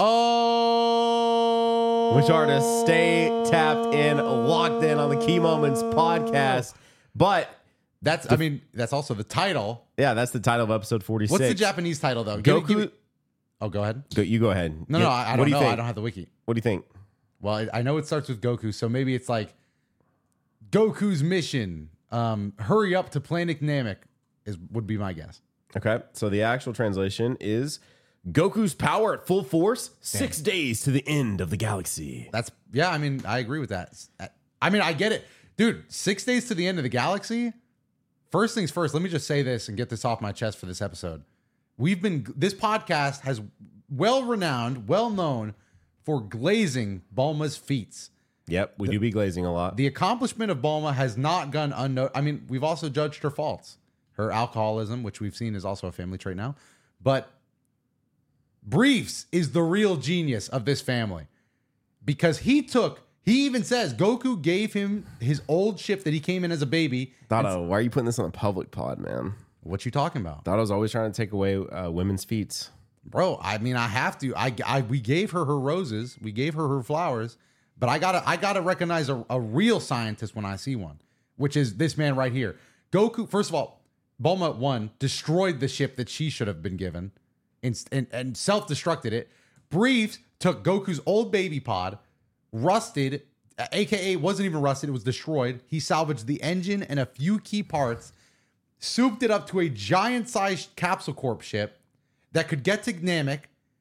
Oh, Which are to stay tapped in, locked in on the Key Moments podcast. But That's. I mean, that's also the title. yeah, that's the title of episode forty-six. What's the Japanese title though? Give me- Goku. give me- oh, go ahead. Go, you go ahead. No, Yeah, no, I, I what don't do you know. think? I don't have the wiki. What do you think? Well, I, I know it starts with Goku, so maybe it's like Goku's mission. Um, hurry up to Planet Namek is would be my guess. Okay, so the actual translation is Goku's power at full force, six days to the end of the galaxy. That's yeah. I mean, I agree with that. I mean, I get it, dude. Six days to the end of the galaxy. First things first. Let me just say this and get this off my chest for this episode. We've been this podcast has well renowned, well known for glazing Bulma's feats. Yep, we do be glazing a lot. The accomplishment of Bulma has not gone unnoticed. I mean, we've also judged her faults, her alcoholism, which we've seen is also a family trait now. But Briefs is the real genius of this family because he took. He even says Goku gave him his old ship that he came in as a baby. Dotto, why are you putting this on a public pod, man? What you talking about, Dotto's always trying to take away uh, women's feats. bro? I mean, I have to. I, I we gave her her roses, we gave her her flowers, but I gotta I gotta recognize a, a real scientist when I see one, which is this man right here. Goku. First of all, Bulma one destroyed the ship that she should have been given. and, and, and self-destructed it. Briefs took Goku's old baby pod, rusted, A K A wasn't even rusted, it was destroyed. He salvaged the engine and a few key parts, souped it up to a giant-sized Capsule Corp ship that could get to Namek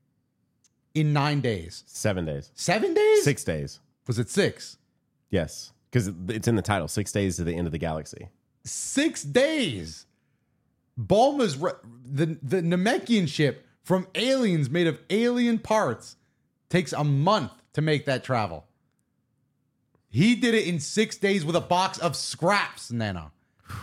in nine days. Seven days. Seven days? Six days. Was it six? Yes. Because it's in the title. Six days to the end of the galaxy. Six days. Bulma's re- the the Namekian ship from aliens made of alien parts takes a month to make that travel. He did it in six days with a box of scraps, Nano.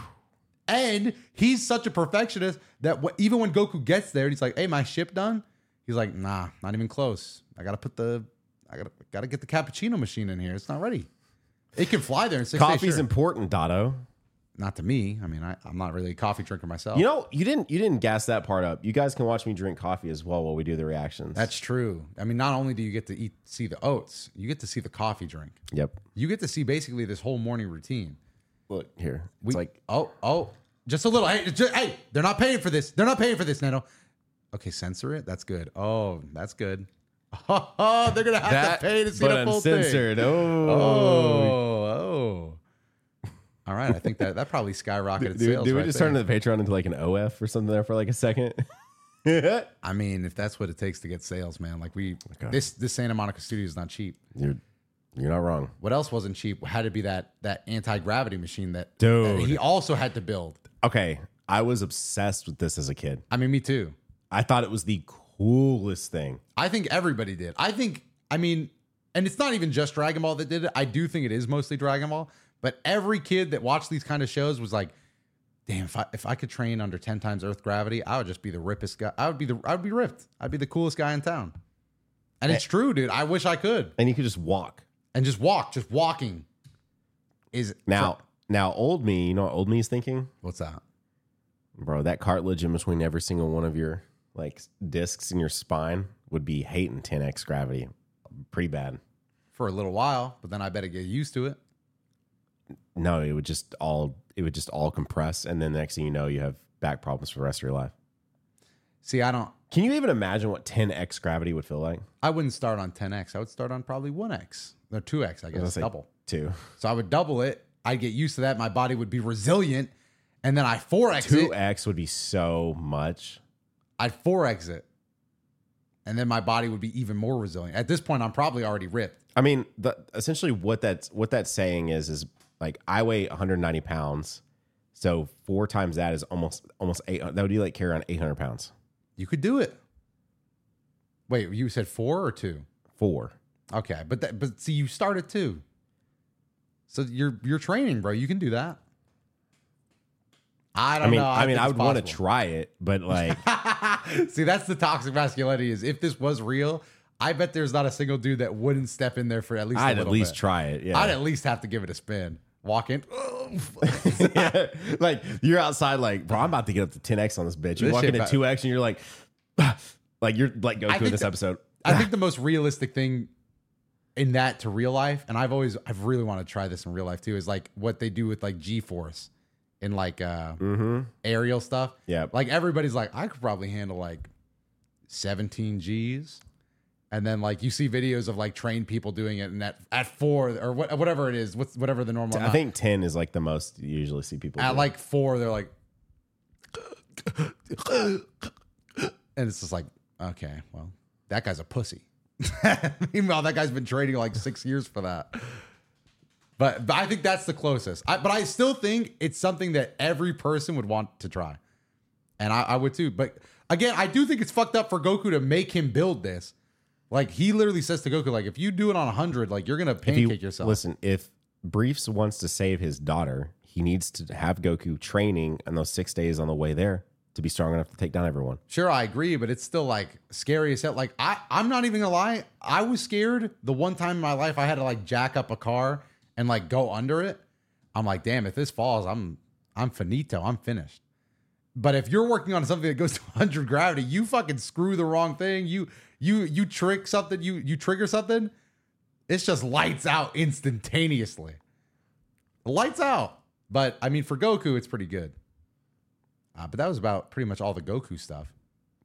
And he's such a perfectionist that w- even when Goku gets there, he's like, "Hey, my ship done?" He's like, "Nah, not even close. I gotta put the, I gotta gotta get the cappuccino machine in here. It's not ready. It can fly there in six days." Coffee's sure. important, Dotto. Not to me. I mean, I, I'm not really a coffee drinker myself. You know, you didn't you didn't gas that part up. You guys can watch me drink coffee as well while we do the reactions. That's true. I mean, not only do you get to eat, see the oats, you get to see the coffee drink. Yep. You get to see basically this whole morning routine. Look here. It's We, like oh, oh, just a little. Hey, just, hey, they're not paying for this. They're not paying for this, Nano. Okay, censor it. That's good. Oh, that's good. Oh, they're gonna have that, to pay to see but the full thing. uncensored. Oh. Oh, oh. All right, I think that that probably skyrocketed Dude, sales. did we right just there. turn the Patreon into like an O F or something there for like a second? I mean, if that's what it takes to get sales, man. Like we, Okay. this this Santa Monica studio is not cheap. You're you're not wrong. What else wasn't cheap? Had to be that that anti gravity machine that, Dude. that he also had to build. Okay, I was obsessed with this as a kid. I mean, me too. I thought it was the coolest thing. I think everybody did. I think, I mean, and it's not even just Dragon Ball that did it. I do think it is mostly Dragon Ball, but every kid that watched these kind of shows was like, damn, if I if I could train under ten times Earth gravity, I would just be the rippest guy. I would be the I would be ripped. I'd be the coolest guy in town. And it's true, dude. I wish I could. And you could just walk. And just walk, just walking is Now, now old me, you know what old me is thinking? what's that? Bro, that cartilage in between every single one of your like discs in your spine would be hating ten x gravity. Pretty bad. For a little while, but then I better get used to it. No, it would just all it would just all compress, and then the next thing you know, you have back problems for the rest of your life. See, I don't Can you even imagine what ten x gravity would feel like? I wouldn't start on ten x. I would start on probably one x. Or two x, I I was guess. gonna say Double. two. So I would double it. I'd get used to that. My body would be resilient. And then I four x Two it. x would be so much. I'd four x it. And then my body would be even more resilient. At this point, I'm probably already ripped. I mean, the, essentially what that's what that's saying is is like I weigh one hundred ninety pounds, so four times that is almost almost eight. That would be like carry on eight hundred pounds. You could do it. Wait, you said four or two? Four. Okay, but that, but see, you started two. So you're you're training, bro. You can do that. I don't I mean, know. I, mean, think I it's would want to possible. try it, but like, See, that's the toxic masculinity. Is if this was real, I bet there's not a single dude that wouldn't step in there for at least. a I'd at little least bit. try it. Yeah. I'd at least have to give it a spin. Walk in. Yeah. Like you're outside, like, bro, I'm about to get up to ten x on this bitch. You This walk shit into ba- two x, and you're like, like you're like Goku in think this that- episode. I think the most realistic thing in that to real life, and I've always, I've really want to try this in real life too, is like what they do with like G-force in like uh, Mm-hmm. aerial stuff. Yeah. Like everybody's like, I could probably handle like seventeen G's. And then like you see videos of like trained people doing it and at, at four or what, whatever it is, what's whatever the normal I amount. think ten is like the most you usually see people At do. like four, they're like, and it's just like, okay, well, that guy's a pussy. Meanwhile, that guy's been training like six years for that. But, but I think that's the closest. I, but I still think it's something that every person would want to try. And I, I would too. But again, I do think it's fucked up for Goku to make him build this. Like, he literally says to Goku, like, if you do it on one hundred, like, you're going to If he- pancake yourself. Listen, if Briefs wants to save his daughter, he needs to have Goku training in those six days on the way there to be strong enough to take down everyone. Sure, I agree, but it's still like scary as hell. Like I, I'm not even gonna lie. I was scared the one time in my life I had to like jack up a car and like go under it. I'm like, damn, if this falls, I'm I'm finito. I'm finished. But if you're working on something that goes to one hundred gravity, you fucking screw the wrong thing. You you you trick something. You you trigger something. It's just lights out instantaneously. Lights out. But I mean, for Goku, it's pretty good. Uh, but that was about pretty much all the Goku stuff.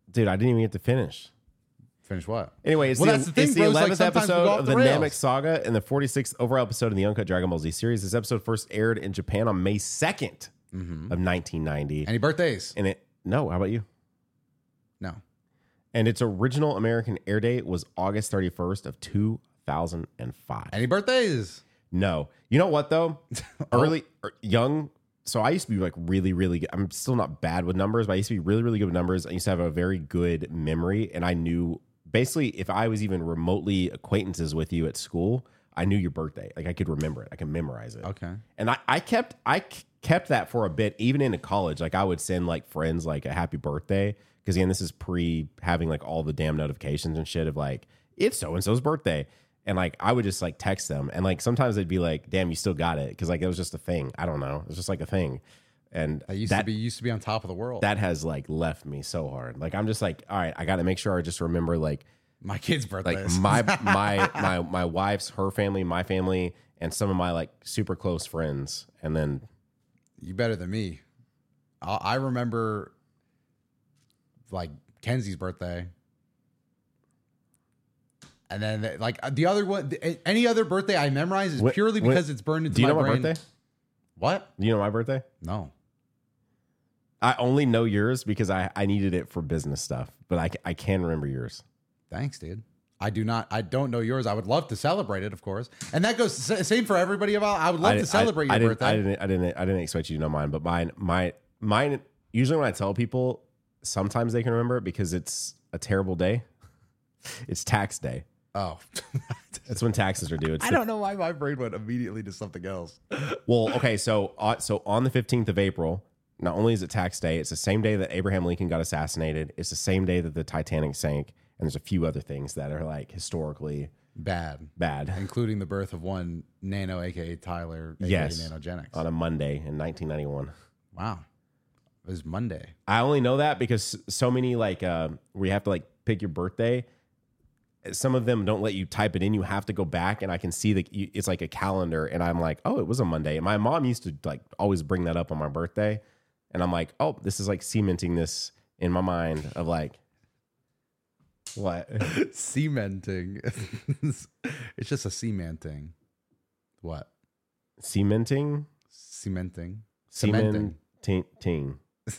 Dude, I didn't even get to finish. Finish what? Anyway, it's Well, the, that's the thing, it's the bro. It's like eleventh sometimes we go episode off of the the rails. Namek Saga and the forty-sixth overall episode in the Uncut Dragon Ball Z series. This episode first aired in Japan on May second of nineteen ninety. Any birthdays? And it, no, how about you? No. And its original American air date was August thirty-first of two thousand five. Any birthdays? No. You know what, though? Early, er, young. So I used to be like really, really good. I'm still not bad with numbers, but I used to be really, really good with numbers. I used to have a very good memory. And I knew basically if I was even remotely acquaintances with you at school, I knew your birthday. Like I could remember it. I could memorize it. Okay. And I, I kept, I k- kept that for a bit, even into college. Like I would send like friends like a happy birthday. Because again, this is pre having like all the damn notifications and shit of like, it's so-and-so's birthday. And like I would just like text them, and like sometimes they'd be like, "Damn, you still got it," because like it was just a thing. I don't know, it was just like a thing, and That used that to be used to be on top of the world. that has like left me so hard. Like I'm just like, all right, I got to make sure I just remember like My kids' like birthdays. my my my my wife's, her family, my family, and some of my like super close friends, and then You better than me. I I remember like Kenzie's birthday. And then like the other one, any other birthday I memorize is When- purely when- because it's burned into do you my know my brain. birthday? What? Do you know my birthday? No. I only know yours because I I needed it for business stuff, but I I can remember yours. Thanks, dude. I do not. I don't know yours. I would love to celebrate it, of course, and that goes s- same for everybody. About I would love I to didn't- celebrate I, your I birthday. Didn't, I didn't. I didn't. I didn't expect you to know mine, but mine. My mine. Usually, when I tell people, sometimes they can remember it because it's a terrible day. It's tax day. Oh, It's when taxes are due. It's I the- don't know why my brain went immediately to something else. well, okay. So, uh, so on the fifteenth of April, not only is it tax day, it's the same day that Abraham Lincoln got assassinated. It's the same day that the Titanic sank, and there's a few other things that are like historically Bad, bad including the birth of one Nano, aka Tyler, aka Yes. Nanogenics. on a Monday in nineteen ninety-one. Wow, it was Monday. I only know that because so many like uh, where you have to like pick your birthday. Some of them don't let you type it in. You have to go back, and I can see that you- it's like a calendar, and I'm like, oh, it was a Monday. And my mom used to like always bring that up on my birthday, and I'm like, oh, this is like cementing this in my mind of like what? Cementing. It's just a cementing. What? Cementing, Cementing. Cementing. cementing.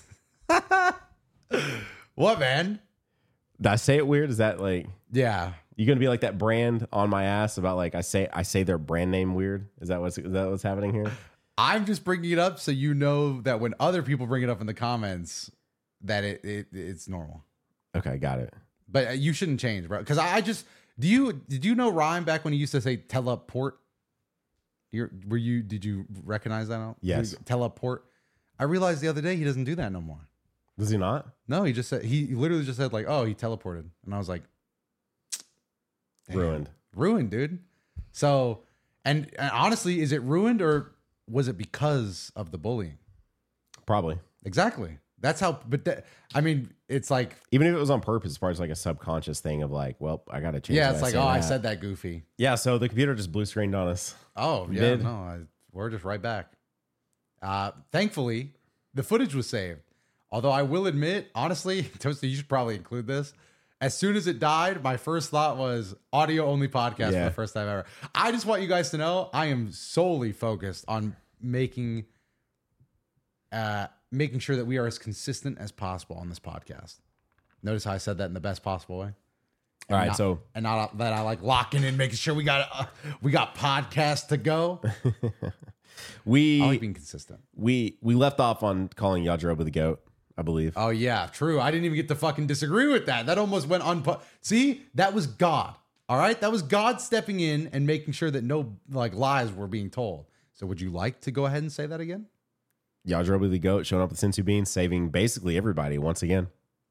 What, man? Did I say it weird? Is that like Yeah. you gonna be like that brand on my ass about like I say I say their brand name weird? Is that what's is that what's happening here? I'm just bringing it up so you know that when other people bring it up in the comments, that it, it it's normal. Okay, got it. But you shouldn't change, bro. Because I just do you did you know Rhyme back when he used to say teleport? You're, were you did you recognize that? Now? Yes. Teleport. I realized the other day he doesn't do that no more. Does he not? No, he just said he literally just said like, oh, he teleported, and I was like, damn. Ruined. ruined, dude. So, and, and honestly, is it ruined or was it because of the bullying? Probably. Exactly. That's how. But that, I mean, it's like, Even if it was on purpose, it's probably just like a subconscious thing of like, well, I got to change. yeah, how it's like, say oh, I that. said that goofy. Yeah, so the computer just blue screened on us. Oh, yeah, Did. no, I, we're just right back. Uh, thankfully, the footage was saved. Although I will admit, honestly, Toasty, you should probably include this. As soon as it died, my first thought was audio only podcast Yeah. for the first time ever. I just want you guys to know I am solely focused on making uh, making sure that we are as consistent as possible on this podcast. Notice how I said that in the best possible way. All right, not, so and not that I like locking in, making sure we got uh, we got podcasts to go. we I like being consistent. we we left off on calling Yajirobe the goat, I believe. Oh yeah, true. I didn't even get to fucking disagree with that. That almost went unpu- See, that was God. All right, that was God stepping in and making sure that no like lies were being told. So, would you like to go ahead and say that again? Yajirobe the goat showing up with Senzu Bean, saving basically everybody once again.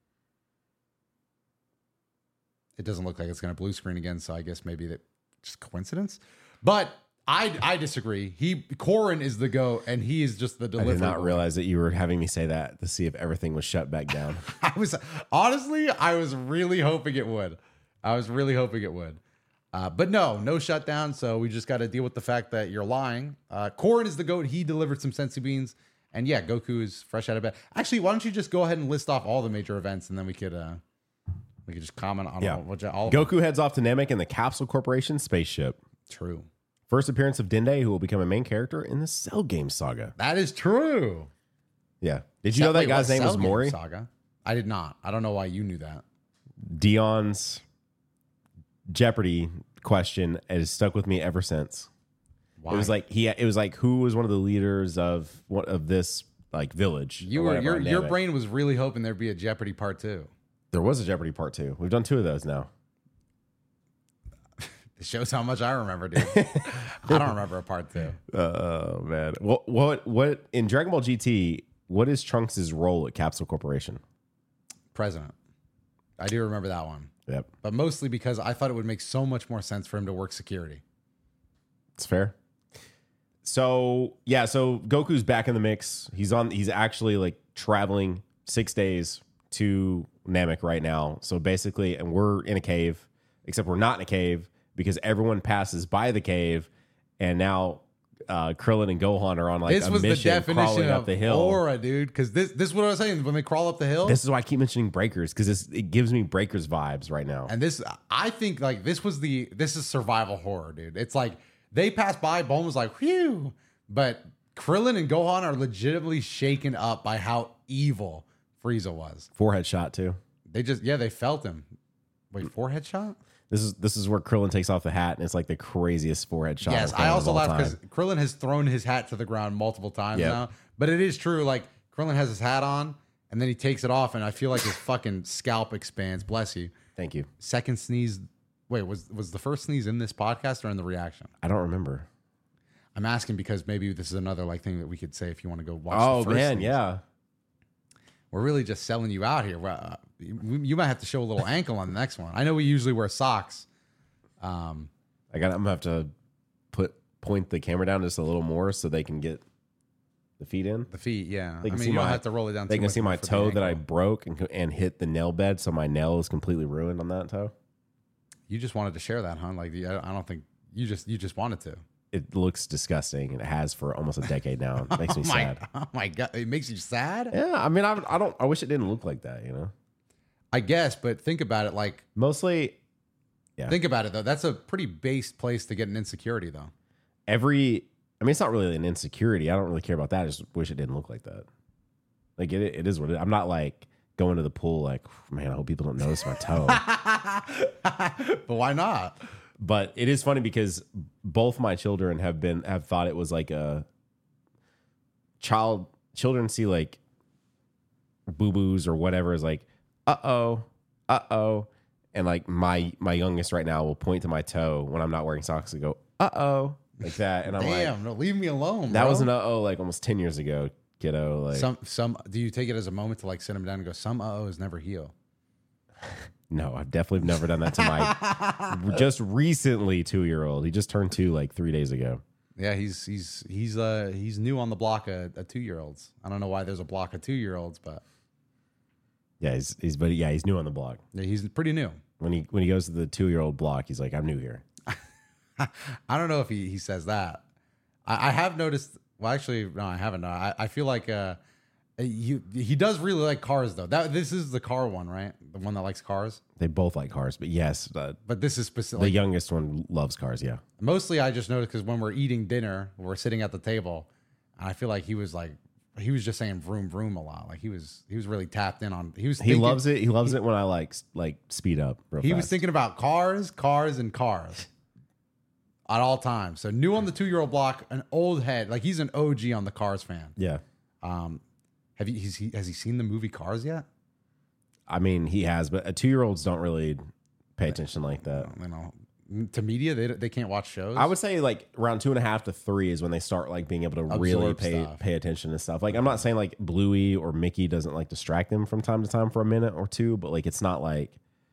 It doesn't look like it's going to blue screen again, so I guess maybe that just coincidence. But I I disagree. He Corin is the goat, and he is just the I delivery. did not boy. realize that you were having me say that to see if everything was shut back down. I was honestly, I was really hoping it would. I was really hoping it would. Uh, but no, no shutdown. So we just got to deal with the fact that you're lying. Uh, Corin is the goat. He delivered some sensu beans, And yeah, Goku is fresh out of bed. Actually, why don't you just go ahead and list off all the major events, and then we could uh, we could just comment on Yeah. all, which, all of Goku heads off to Namek in the Capsule Corporation spaceship. them. True. First appearance of Dende, who will become a main character in the Cell Game saga. That is true. Yeah. Did you know that Wait, guy's what name was Cell Game Mori? Saga? I did not. I don't know why you knew that. Dion's Jeopardy question has stuck with me ever since. Why? It was like he. It was like who was one of the leaders of what of this like village? you or were whatever your on your Namek. brain was really hoping there'd be a Jeopardy part two. There was a Jeopardy part two. We've done two of those now. It shows how much I remember, dude. I don't remember a part two. Oh man. What what what in Dragon Ball G T? What is Trunks' role at Capsule Corporation? President. I do remember that one. Yep, But mostly because I thought it would make so much more sense for him to work security. it's fair. So yeah, so Goku's back in the mix. He's on. He's actually like traveling six days to Namek right now. So basically, and we're in a cave, except we're not in a cave because everyone passes by the cave, and now uh, Krillin and Gohan are on like This a was the mission definition crawling of up the hill. aura, dude. Because this, this is what I was saying. When they crawl up the hill, This is why I keep mentioning Breakers because it gives me Breakers vibes right now. and this, I think like this was the, this is survival horror, dude. It's like they passed by, Bulma was like, whew. But Krillin and Gohan are legitimately shaken up by how evil Frieza was. Forehead shot too. They just, yeah, they felt him. Wait, forehead shot? This is this is where Krillin takes off the hat and it's like the craziest forehead shot. Yes, of I Krillin also of all laugh because time. Krillin has thrown his hat to the ground multiple times Yep. now. But it is true. Like Krillin has his hat on and then he takes it off, and I feel like his fucking scalp expands. Bless you. Thank you. Second sneeze. Wait, was was the first sneeze in this podcast or in the reaction? I don't remember. I'm asking because maybe this is another like thing that we could say if you want to go watch. Oh the first man, sneeze. yeah. We're really just selling you out here. Well, Uh, you, you might have to show a little ankle on the next one. I know we usually wear socks. Um, I got. I'm gonna have to put point the camera down just a little more so they can get the feet in. the feet, yeah. They I can mean, see you don't my- have to roll it down. They too can much see my for the toe that I ankle. broke and and hit the nail bed, so my nail is completely ruined on that toe. You just wanted to share that, huh? Like, I I don't think you just you just wanted to. It looks disgusting, and it has for almost a decade now. It makes me oh my, sad. oh my god, it makes you sad. Yeah, I mean, I, I don't. I wish it didn't look like that. You know, I guess, but think about it. Like, mostly Yeah. think about it though. That's a pretty base place to get an insecurity, though. every. I mean, it's not really an insecurity. I don't really care about that. I just wish it didn't look like that. Like it, it is what it. I'm not like going to the pool like, man, I hope people don't notice my toe. But why not? But it is funny because both my children have been have thought it was like a child. Children see like boo boos or whatever is like, uh oh, uh oh, and like my my youngest right now will point to my toe when I'm not wearing socks and go, uh oh, like that, and I'm like, Damn, no, leave me alone. that bro. was an uh oh like almost ten years ago, kiddo. Like, some some. Do you take it as a moment to like sit him down and go, some uh ohs never heal? no, I've definitely never done that to my just recently two year old. He just turned two like three days ago. Yeah, he's he's he's uh he's new on the block of, of two year olds. I don't know why there's a block of two year olds, but Yeah, he's he's but yeah, he's new on the block. yeah, he's pretty new. When he when he goes to the two year old block, he's like, I'm new here. I don't know if he, he says that. I, I have noticed. Well, actually, no, I haven't. No, I, I feel like uh, he he does really like cars though. That this is the car one, right? The one that likes cars. They both like cars, but yes, uh, But this is the specific. youngest one loves cars. Yeah, Mostly, I just noticed because when we're eating dinner, we're sitting at the table, and I feel like he was like he was just saying vroom vroom a lot. Like he was he was really tapped in on. He was he thinking, loves it. He loves it when I like s- like speed up. Real He fast. was thinking about cars, cars, and cars at all times. So new on the two year old block, an old head. Like he's an O G on the Cars fan. Yeah, Um, have you he's, he has he seen the movie Cars yet? I mean he has, but uh, two year olds don't really pay attention like that. You know, to media they they can't watch shows. I would say like around two and a half to three is when they start like being able to really Absorb pay stuff. pay attention to stuff. Like I'm not saying like Bluey or Mickey doesn't like distract them from time to time for a minute or two, but like it's not like,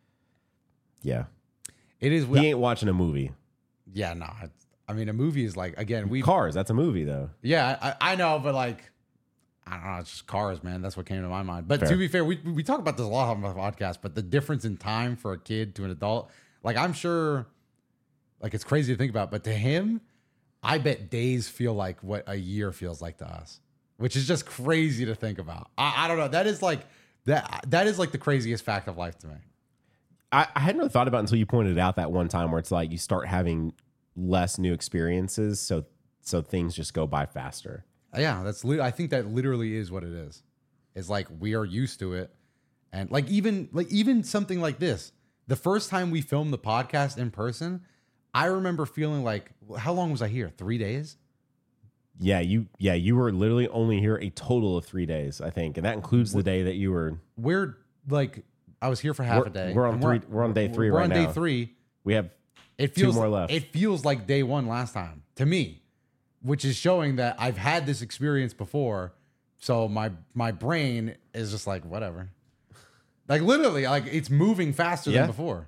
yeah, it is. he ain't watching a movie. Yeah, no. it's- I mean, a movie is like again we. Cars, that's a movie though. Yeah, I, I know, but like. I don't know. It's just Cars, man. That's what came to my mind. But Fair. to be fair, we we talk about this a lot on the podcast. But the difference in time for a kid to an adult, like I'm sure, like it's crazy to think about. But to him, I bet days feel like what a year feels like to us. which is just crazy to think about. I, I don't know. That is like that. That is like the craziest fact of life to me. I, I hadn't really thought about it until you pointed it out that one time where it's like you start having less new experiences, so so things just go by faster. Yeah, that's. Li- I think that literally is what it is. It's like we are used to it, and like even like even something like this. The first time we filmed the podcast in person, I remember feeling like, how long was I here? Three days. Yeah, you yeah you were literally only here a total of three days, I think, and that includes the day that you were. We're like, I was here for half we're, a day. We're on and three. We're, we're on day three we're right on now. day three. We have it feels, two more left. It feels like day one last time to me, which is showing that I've had this experience before. So my my brain is just like whatever, like literally, like it's moving faster Yeah. than before.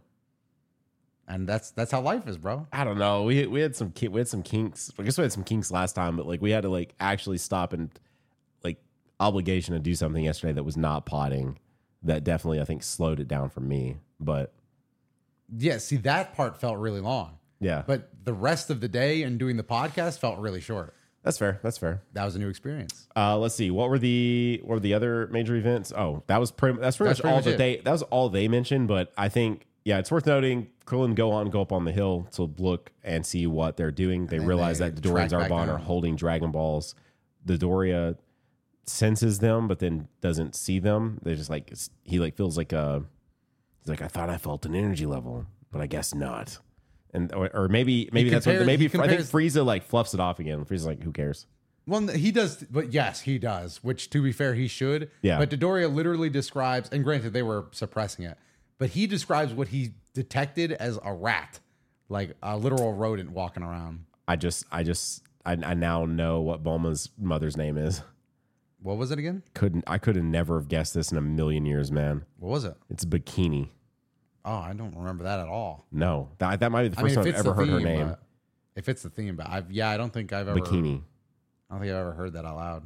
And that's that's how life is, bro. I don't know. We we had some ki- we had some kinks. I guess we had some kinks last time, but like we had to like actually stop and like obligation to do something yesterday that was not potting. That definitely I think slowed it down for me. But Yeah, see that part felt really long, yeah, but the rest of the day and doing the podcast felt really short. that's fair. That's fair. That was a new experience. Uh, let's see. What were the what were the other major events? Oh, that was pretty. That's pretty That's much pretty all much that it. they. That was all they mentioned. But I think yeah, it's worth noting. Krillin go on, go up on the hill to look and see what they're doing. They then realize they that Dodoria and track back Zarbon are down. holding Dragon Balls. Dodoria senses them, but then doesn't see them. They're just like it's, he like feels like a. He's like I thought I felt an energy level, but I guess not. And or, or maybe maybe that's compares- what maybe he I think compares- Frieza like fluffs it off again. Frieza's like who cares? Well, he does, but yes, he does. Which, to be fair, he should. Yeah. But Dodoria literally describes, and granted, they were suppressing it, but he describes what he detected as a rat, like a literal rodent walking around. I just, I just, I, I now know what Bulma's mother's name is. What was it again? Couldn't, I could have never have guessed this in a million years, man. What was it? It's Bikini. Oh, I don't remember that at all. No, that, that might be the I first mean, time if I've it's ever the heard theme, her name. but if it's the theme, but I've yeah, I don't think I've ever Bikini. I don't think I've ever heard that out loud.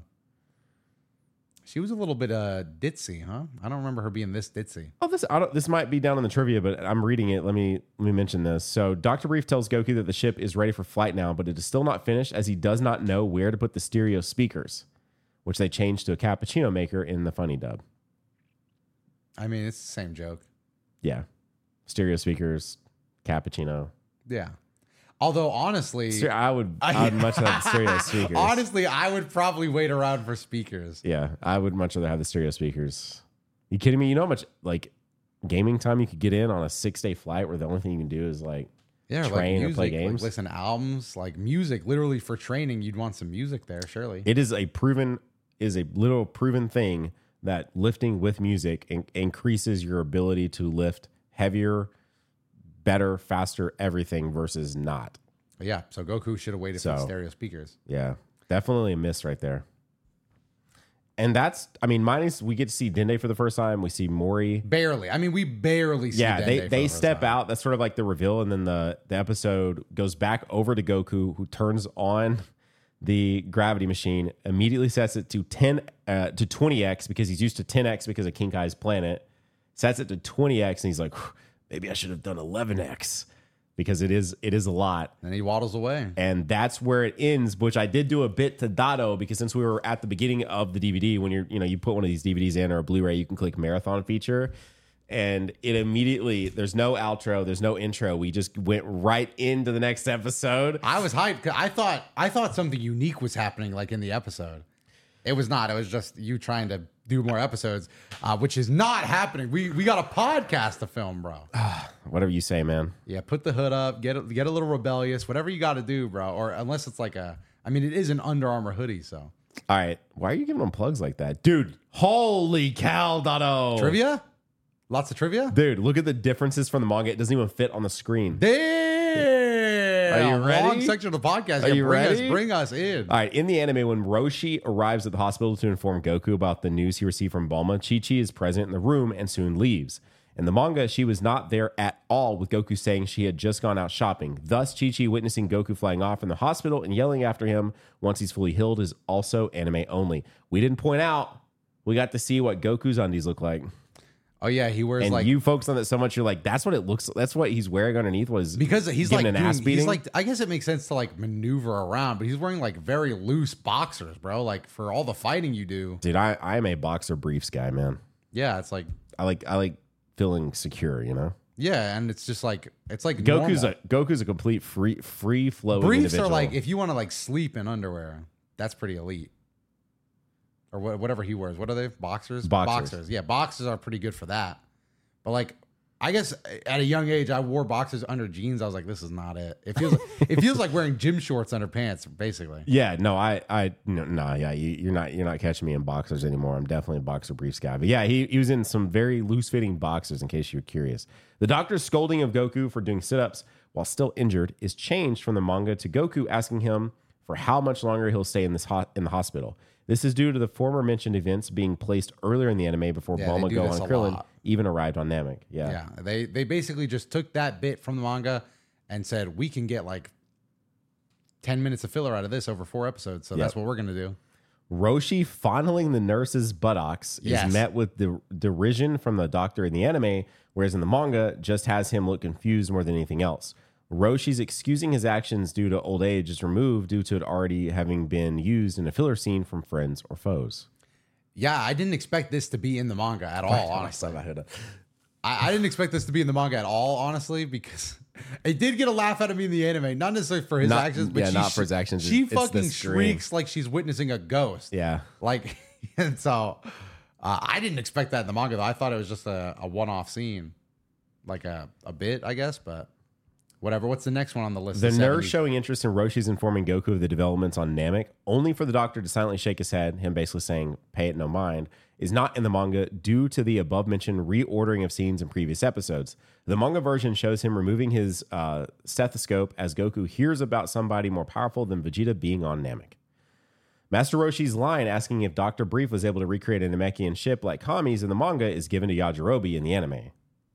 She was a little bit uh ditzy, huh? I don't remember her being this ditzy. Oh, this I don't, this might be down in the trivia, but I'm reading it. Let me let me mention this. So, Doctor Brief tells Goku that the ship is ready for flight now, but it is still not finished as he does not know where to put the stereo speakers, which they changed to a cappuccino maker in the funny dub. I mean, it's the same joke. Yeah, stereo speakers, cappuccino. Yeah. Although honestly, Ster- I would I would much rather have the stereo speakers. honestly, I would probably wait around for speakers. Yeah, I would much rather have the stereo speakers. You kidding me? You know how much like gaming time you could get in on a six day flight where the only thing you can do is like Yeah, train like or music, play like games? listen to albums, like music. Literally for training, you'd want some music there, surely. It is a proven is a literal proven thing that lifting with music in- increases your ability to lift heavier, better, faster, everything versus not. But yeah, so Goku should have waited for the So- stereo speakers. Yeah, definitely a miss right there. And that's, I mean, minus we get to see Dende for the first time. We see Mori. Barely. I mean, we barely see. Yeah, Dende they for they the first step time. out. That's sort of like the reveal, and then the the episode goes back over to Goku, who turns on the gravity machine, immediately sets it to ten uh, to twenty x because he's used to ten x because of King Kai's planet. Sets it to twenty x, and he's like, maybe I should have done eleven x because it is it is a lot. And he waddles away. And that's where it ends, which I did do a bit to Dado because since we were at the beginning of the D V D, when you're, you know, you put one of these D V Ds in or a Blu-ray, you can click marathon feature. And it immediately, there's no outro, there's no intro. We just went right into the next episode. I was hyped 'cause I thought I thought something unique was happening, like in the episode. It was not. It was just you trying to do more episodes, uh, which is not happening. We we got a podcast to film, bro. Whatever you say, man. Yeah, put the hood up, get a, get a little rebellious, whatever you got to do, bro. Or unless it's like a, I mean, it is an Under Armour hoodie, so All right. Why are you giving them plugs like that? Dude, holy cow, Dado. trivia, lots of trivia. Dude, look at the differences from the manga. It doesn't even fit on the screen. Damn, Are you ready? Long section of the podcast. Are Yeah, you bring ready? Us, bring us in. All right, in the anime, when Roshi arrives at the hospital to inform Goku about the news he received from Bulma, Chi-Chi is present in the room and soon leaves. In the manga, she was not there at all, with Goku saying she had just gone out shopping. Thus, Chi-Chi witnessing Goku flying off in the hospital and yelling after him once he's fully healed is also anime only. We didn't point out, we got to see what Goku's undies look like. Oh yeah, he wears And like you focus on that so much, you're like, that's what it looks. That's what he's wearing underneath. Was because he's getting like an ass doing- beating. he's like I guess it makes sense to like maneuver around, but he's wearing like very loose boxers, bro. Like for all the fighting you do. Dude, I I am a boxer briefs guy, man. Yeah, it's like I like I like feeling secure, you know. yeah, and it's just like it's like Goku's normal. a Goku's a complete free free flowing briefs individual. are like if you want to like sleep in underwear, that's pretty elite. Or wha- whatever he wears. What are they? Boxers? Boxers. Yeah, boxers are pretty good for that. But like I guess at a young age, I wore boxers under jeans. I was like, this is not it. It feels it feels like wearing gym shorts under pants, basically. Yeah, no, I, I, no, nah, yeah, you, you're not, you're not catching me in boxers anymore. I'm definitely a boxer briefs guy. But yeah, he, he was in some very loose fitting boxers. In case you were curious, the doctor's scolding of Goku for doing sit ups while still injured is changed from the manga to Goku asking him for how much longer he'll stay in this ho- in the hospital. This is due to the former mentioned events being placed earlier in the anime before Yeah, they Bulma, do Gohan, this and a Krillin lot. even arrived on Namek. Yeah. Yeah, they they basically just took that bit from the manga and said we can get like ten minutes of filler out of this over four episodes. So Yep. that's what we're gonna do. Roshi fondling the nurse's buttocks Yes. is met with der- derision from the doctor in the anime, whereas in the manga, just has him look confused more than anything else. Roshi's excusing his actions due to old age is removed due to it already having been used in a filler scene from Friends or Foes. Yeah, I didn't expect this to be in the manga at all. Honestly, I I, I didn't expect this to be in the manga at all. Honestly, because it did get a laugh out of me in the anime, not necessarily for his Not- actions, but yeah, she, not for his actions. She It's the fucking scream. shrieks like she's witnessing a ghost. Yeah. Like, and so uh, I didn't expect that in the manga, though. I thought it was just a, a one off scene, like a, a bit, I guess, but whatever. What's the next one on the list? The nurse seventy showing interest in Roshi's informing Goku of the developments on Namek, only for the doctor to silently shake his head, him basically saying, pay it no mind, is not in the manga due to the above mentioned reordering of scenes in previous episodes. The manga version shows him removing his uh, stethoscope as Goku hears about somebody more powerful than Vegeta being on Namek. Master Roshi's line asking if Doctor Brief was able to recreate a Namekian ship like Kami's in the manga is given to Yajirobe in the anime.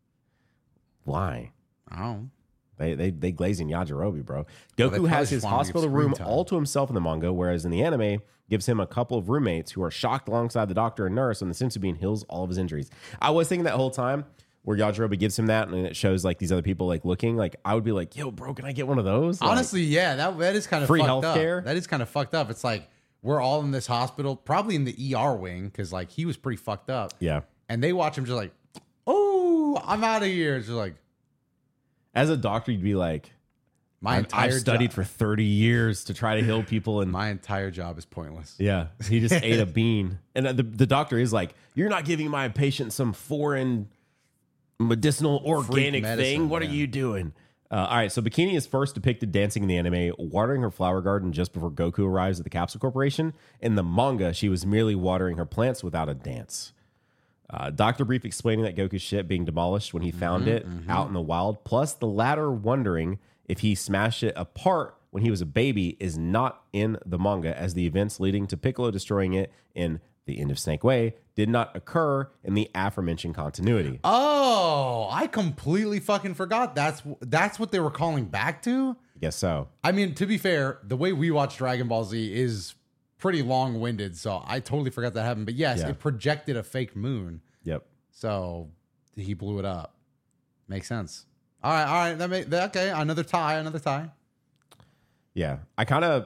Why? Oh, They they they glazing Yajirobe, bro. they Goku probably has just his wanted to hospital give room screen time. all to himself in the manga, whereas in the anime gives him a couple of roommates who are shocked alongside the doctor and nurse when the senzu bean heals all of his injuries. I was thinking that whole time where Yajirobe gives him that and it shows like these other people like looking, like I would be like, yo, bro, can I get one of those? Like, honestly, yeah, that that is kind of Free fucked up. healthcare? That is kind of fucked up. It's like we're all in this hospital, probably in the E R wing, because like he was pretty fucked up. yeah. And they watch him just like, oh, I'm out of here. It's just like As a doctor, you'd be like, my I've, entire I've studied job, for thirty years to try to heal people and my entire job is pointless. yeah, he just ate a bean. And the, the doctor is like, you're not giving my patient some foreign medicinal organic medicine, thing. What yeah. are you doing? Uh, all right, so Bikini is first depicted dancing in the anime, watering her flower garden just before Goku arrives at the Capsule Corporation. In the manga, she was merely watering her plants without a dance. Uh, Doctor Brief explaining that Goku's ship being demolished when he found it out in the wild, plus the latter wondering if he smashed it apart when he was a baby, is not in the manga, as the events leading to Piccolo destroying it in The End of Snake Way did not occur in the aforementioned continuity. Oh, I completely fucking forgot. That's that's what they were calling back to. I guess so. I mean, to be fair, the way we watch Dragon Ball Z is pretty long-winded, so I totally forgot that happened. But yes, Yeah. it projected a fake moon, Yep. so he blew it up. Makes sense. All right, all right. That may, that, okay. Another tie. Another tie. Yeah. I kind of,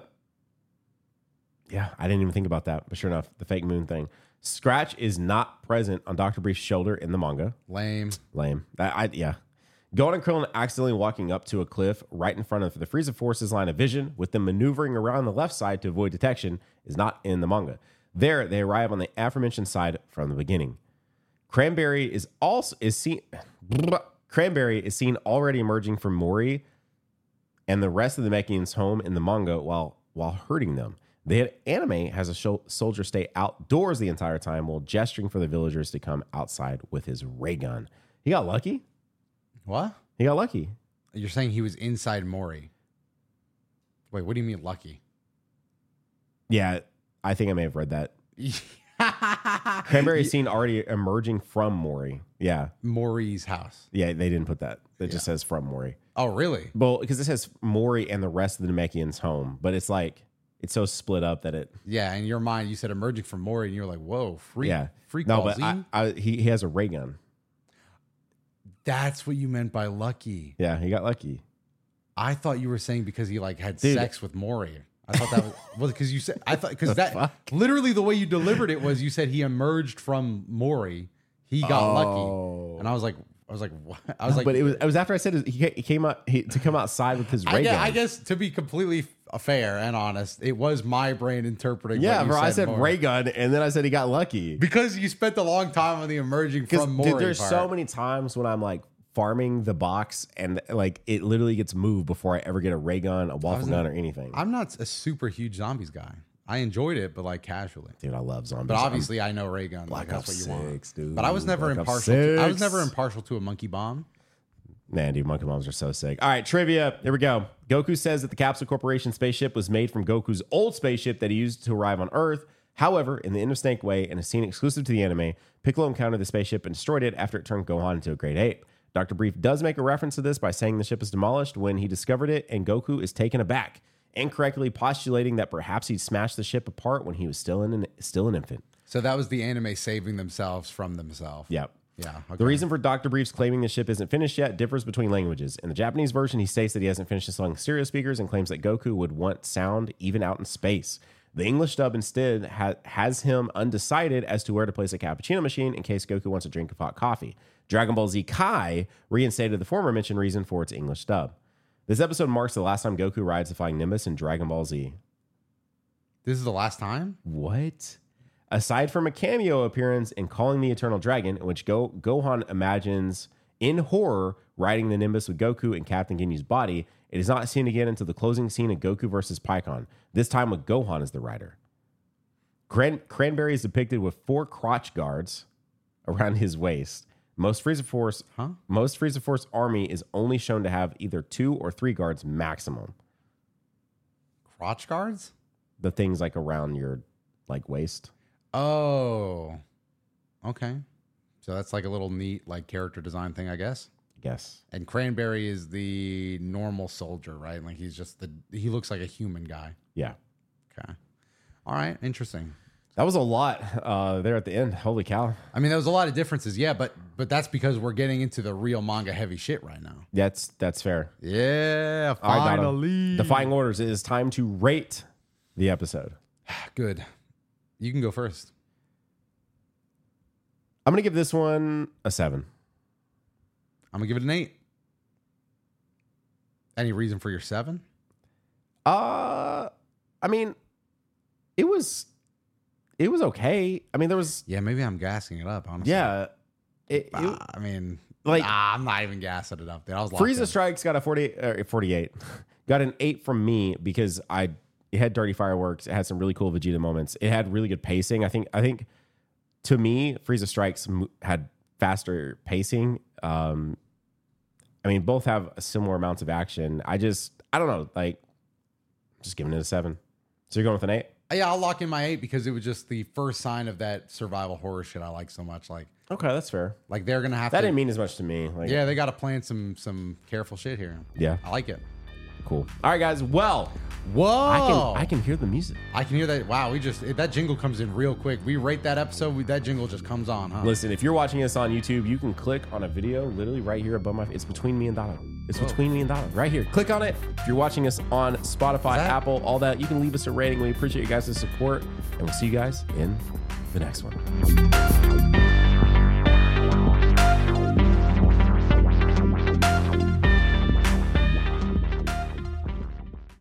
yeah, I didn't even think about that, but sure enough, the fake moon thing. Scratch is not present on Doctor Brief's shoulder in the manga. Lame. Lame. That, I, yeah. Gohan and Krillin accidentally walking up to a cliff right in front of the Frieza Force's line of vision, with them maneuvering around the left side to avoid detection, is not in the manga. There, they arrive on the aforementioned side from the beginning. Cranberry is also is seen. Cranberry is seen already emerging from Mori and the rest of the Namekians' home in the manga while while hurting them. The anime has a show, soldier stay outdoors the entire time while gesturing for the villagers to come outside with his ray gun. He got lucky. What? He got lucky. You're saying he was inside Mori? Wait, what do you mean lucky? Yeah, I think I may have read that. Cranberry is seen already emerging from Mori. Yeah. Mori's house. Yeah, they didn't put that. It just says from Mori. Oh, really? Well, because it says Mori and the rest of the Namekians' home, but it's like, it's so split up that it, Yeah, in your mind, you said emerging from Mori, and you were like, whoa, freak, yeah. freak No, Ball but Z? I, I, he, he has a ray gun. That's what you meant by lucky. Yeah, he got lucky. I thought you were saying because he like had Dude. sex with Maury. I thought that was well because you said I thought because that fuck? literally the way you delivered it was you said he emerged from Maury, he got Oh. lucky, and I was like I was like what? I was like, But it was it was after I said it, he, he came out he, to come outside with his I ray guess, gun. I guess to be completely f- fair and honest, it was my brain interpreting. yeah, what you bro. I said Maury. ray gun, and then I said he got lucky. because you spent a long time on the emerging Because from Maury dude, there's part. so many times when I'm like farming the box, and like it literally gets moved before I ever get a ray gun, a waffle gun, or anything. I'm not a super huge zombies guy. I enjoyed it, but like casually. Dude, I love zombies. But obviously, I know ray gun. Like, Black that's Ops what you six, want. dude. But I was never Black Ops impartial. To, I was six. never impartial to a monkey bomb. Man, dude, monkey bombs are so sick. All right, trivia. Here we go. Goku says that the Capsule Corporation spaceship was made from Goku's old spaceship that he used to arrive on Earth. However, in the End of Snake way, in a scene exclusive to the anime, Piccolo encountered the spaceship and destroyed it after it turned Gohan into a great ape. Doctor Brief does make a reference to this by saying the ship is demolished when he discovered it, and Goku is taken aback, incorrectly postulating that perhaps he'd smashed the ship apart when he was still in an, still an infant. So that was the anime saving themselves from themselves. Yep. Yeah. Okay. The reason for Doctor Brief's claiming the ship isn't finished yet differs between languages. In the Japanese version, he states that he hasn't finished installing stereo speakers and claims that Goku would want sound even out in space. The English dub instead ha- has him undecided as to where to place a cappuccino machine in case Goku wants a drink of hot coffee. Dragon Ball Z Kai reinstated the former mentioned reason for its English dub. This episode marks the last time Goku rides the Flying Nimbus in Dragon Ball Z. This is the last time? What? Aside from a cameo appearance in Calling the Eternal Dragon, in which Go- Gohan imagines in horror riding the Nimbus with Goku and Captain Ginyu's body, it is not seen again until the closing scene of Goku versus Pikkon, this time with Gohan as the rider. Cran- Cranberry is depicted with four crotch guards around his waist. Most Frieza Force, Huh? most Frieza Force army is only shown to have either two or three guards maximum. Crotch guards? The things like around your like waist. Oh. Okay. So that's like a little neat like character design thing, I guess. Yes. And Cranberry is the normal soldier, right? Like he's just the he looks like a human guy. Yeah. Okay. All right. Interesting. That was a lot uh, there at the end. Holy cow. I mean, there was a lot of differences, yeah, but but that's because we're getting into the real manga heavy shit right now. That's that's fair. Yeah, All right, Donna. finally. Defying orders. It is time to rate the episode. Good. You can go first. I'm going to give this one a seven. I'm gonna give it an eight. Any reason for your seven? Uh, I mean, it was it was okay. I mean, there was Yeah, maybe I'm gassing it up, honestly. yeah. It, it- Ah, I mean, Like- nah, I'm not even gassing it up. Dude. I was locked Frieza in. Strikes got a forty-eight, uh, forty-eight. Got an eight from me because I it had dirty fireworks. It had some really cool Vegeta moments. It had really good pacing. I think I think to me, Frieza Strikes m- had faster pacing. Um, I mean, both have similar amounts of action. I just I don't know, like just giving it a seven. So you're going with an eight? Yeah, I'll lock in my eight because it was just the first sign of that survival horror shit I like so much. Like, Okay, that's fair. like they're gonna have That to. didn't mean as much to me. Like, Yeah, they got to plan some some careful shit here. yeah, I like it. cool. All right, guys. Well, Whoa! I can I can hear the music. I can hear that. Wow, we just that jingle comes in real quick. We rate that episode. We, that jingle just comes on, huh? Listen, if you're watching us on YouTube, you can click on a video literally right here above my. It's between me and Donna. It's Whoa. between me and Donna, right here. Click on it. If you're watching us on Spotify, that- Apple, all that, you can leave us a rating. We appreciate you guys' support, and we'll see you guys in the next one.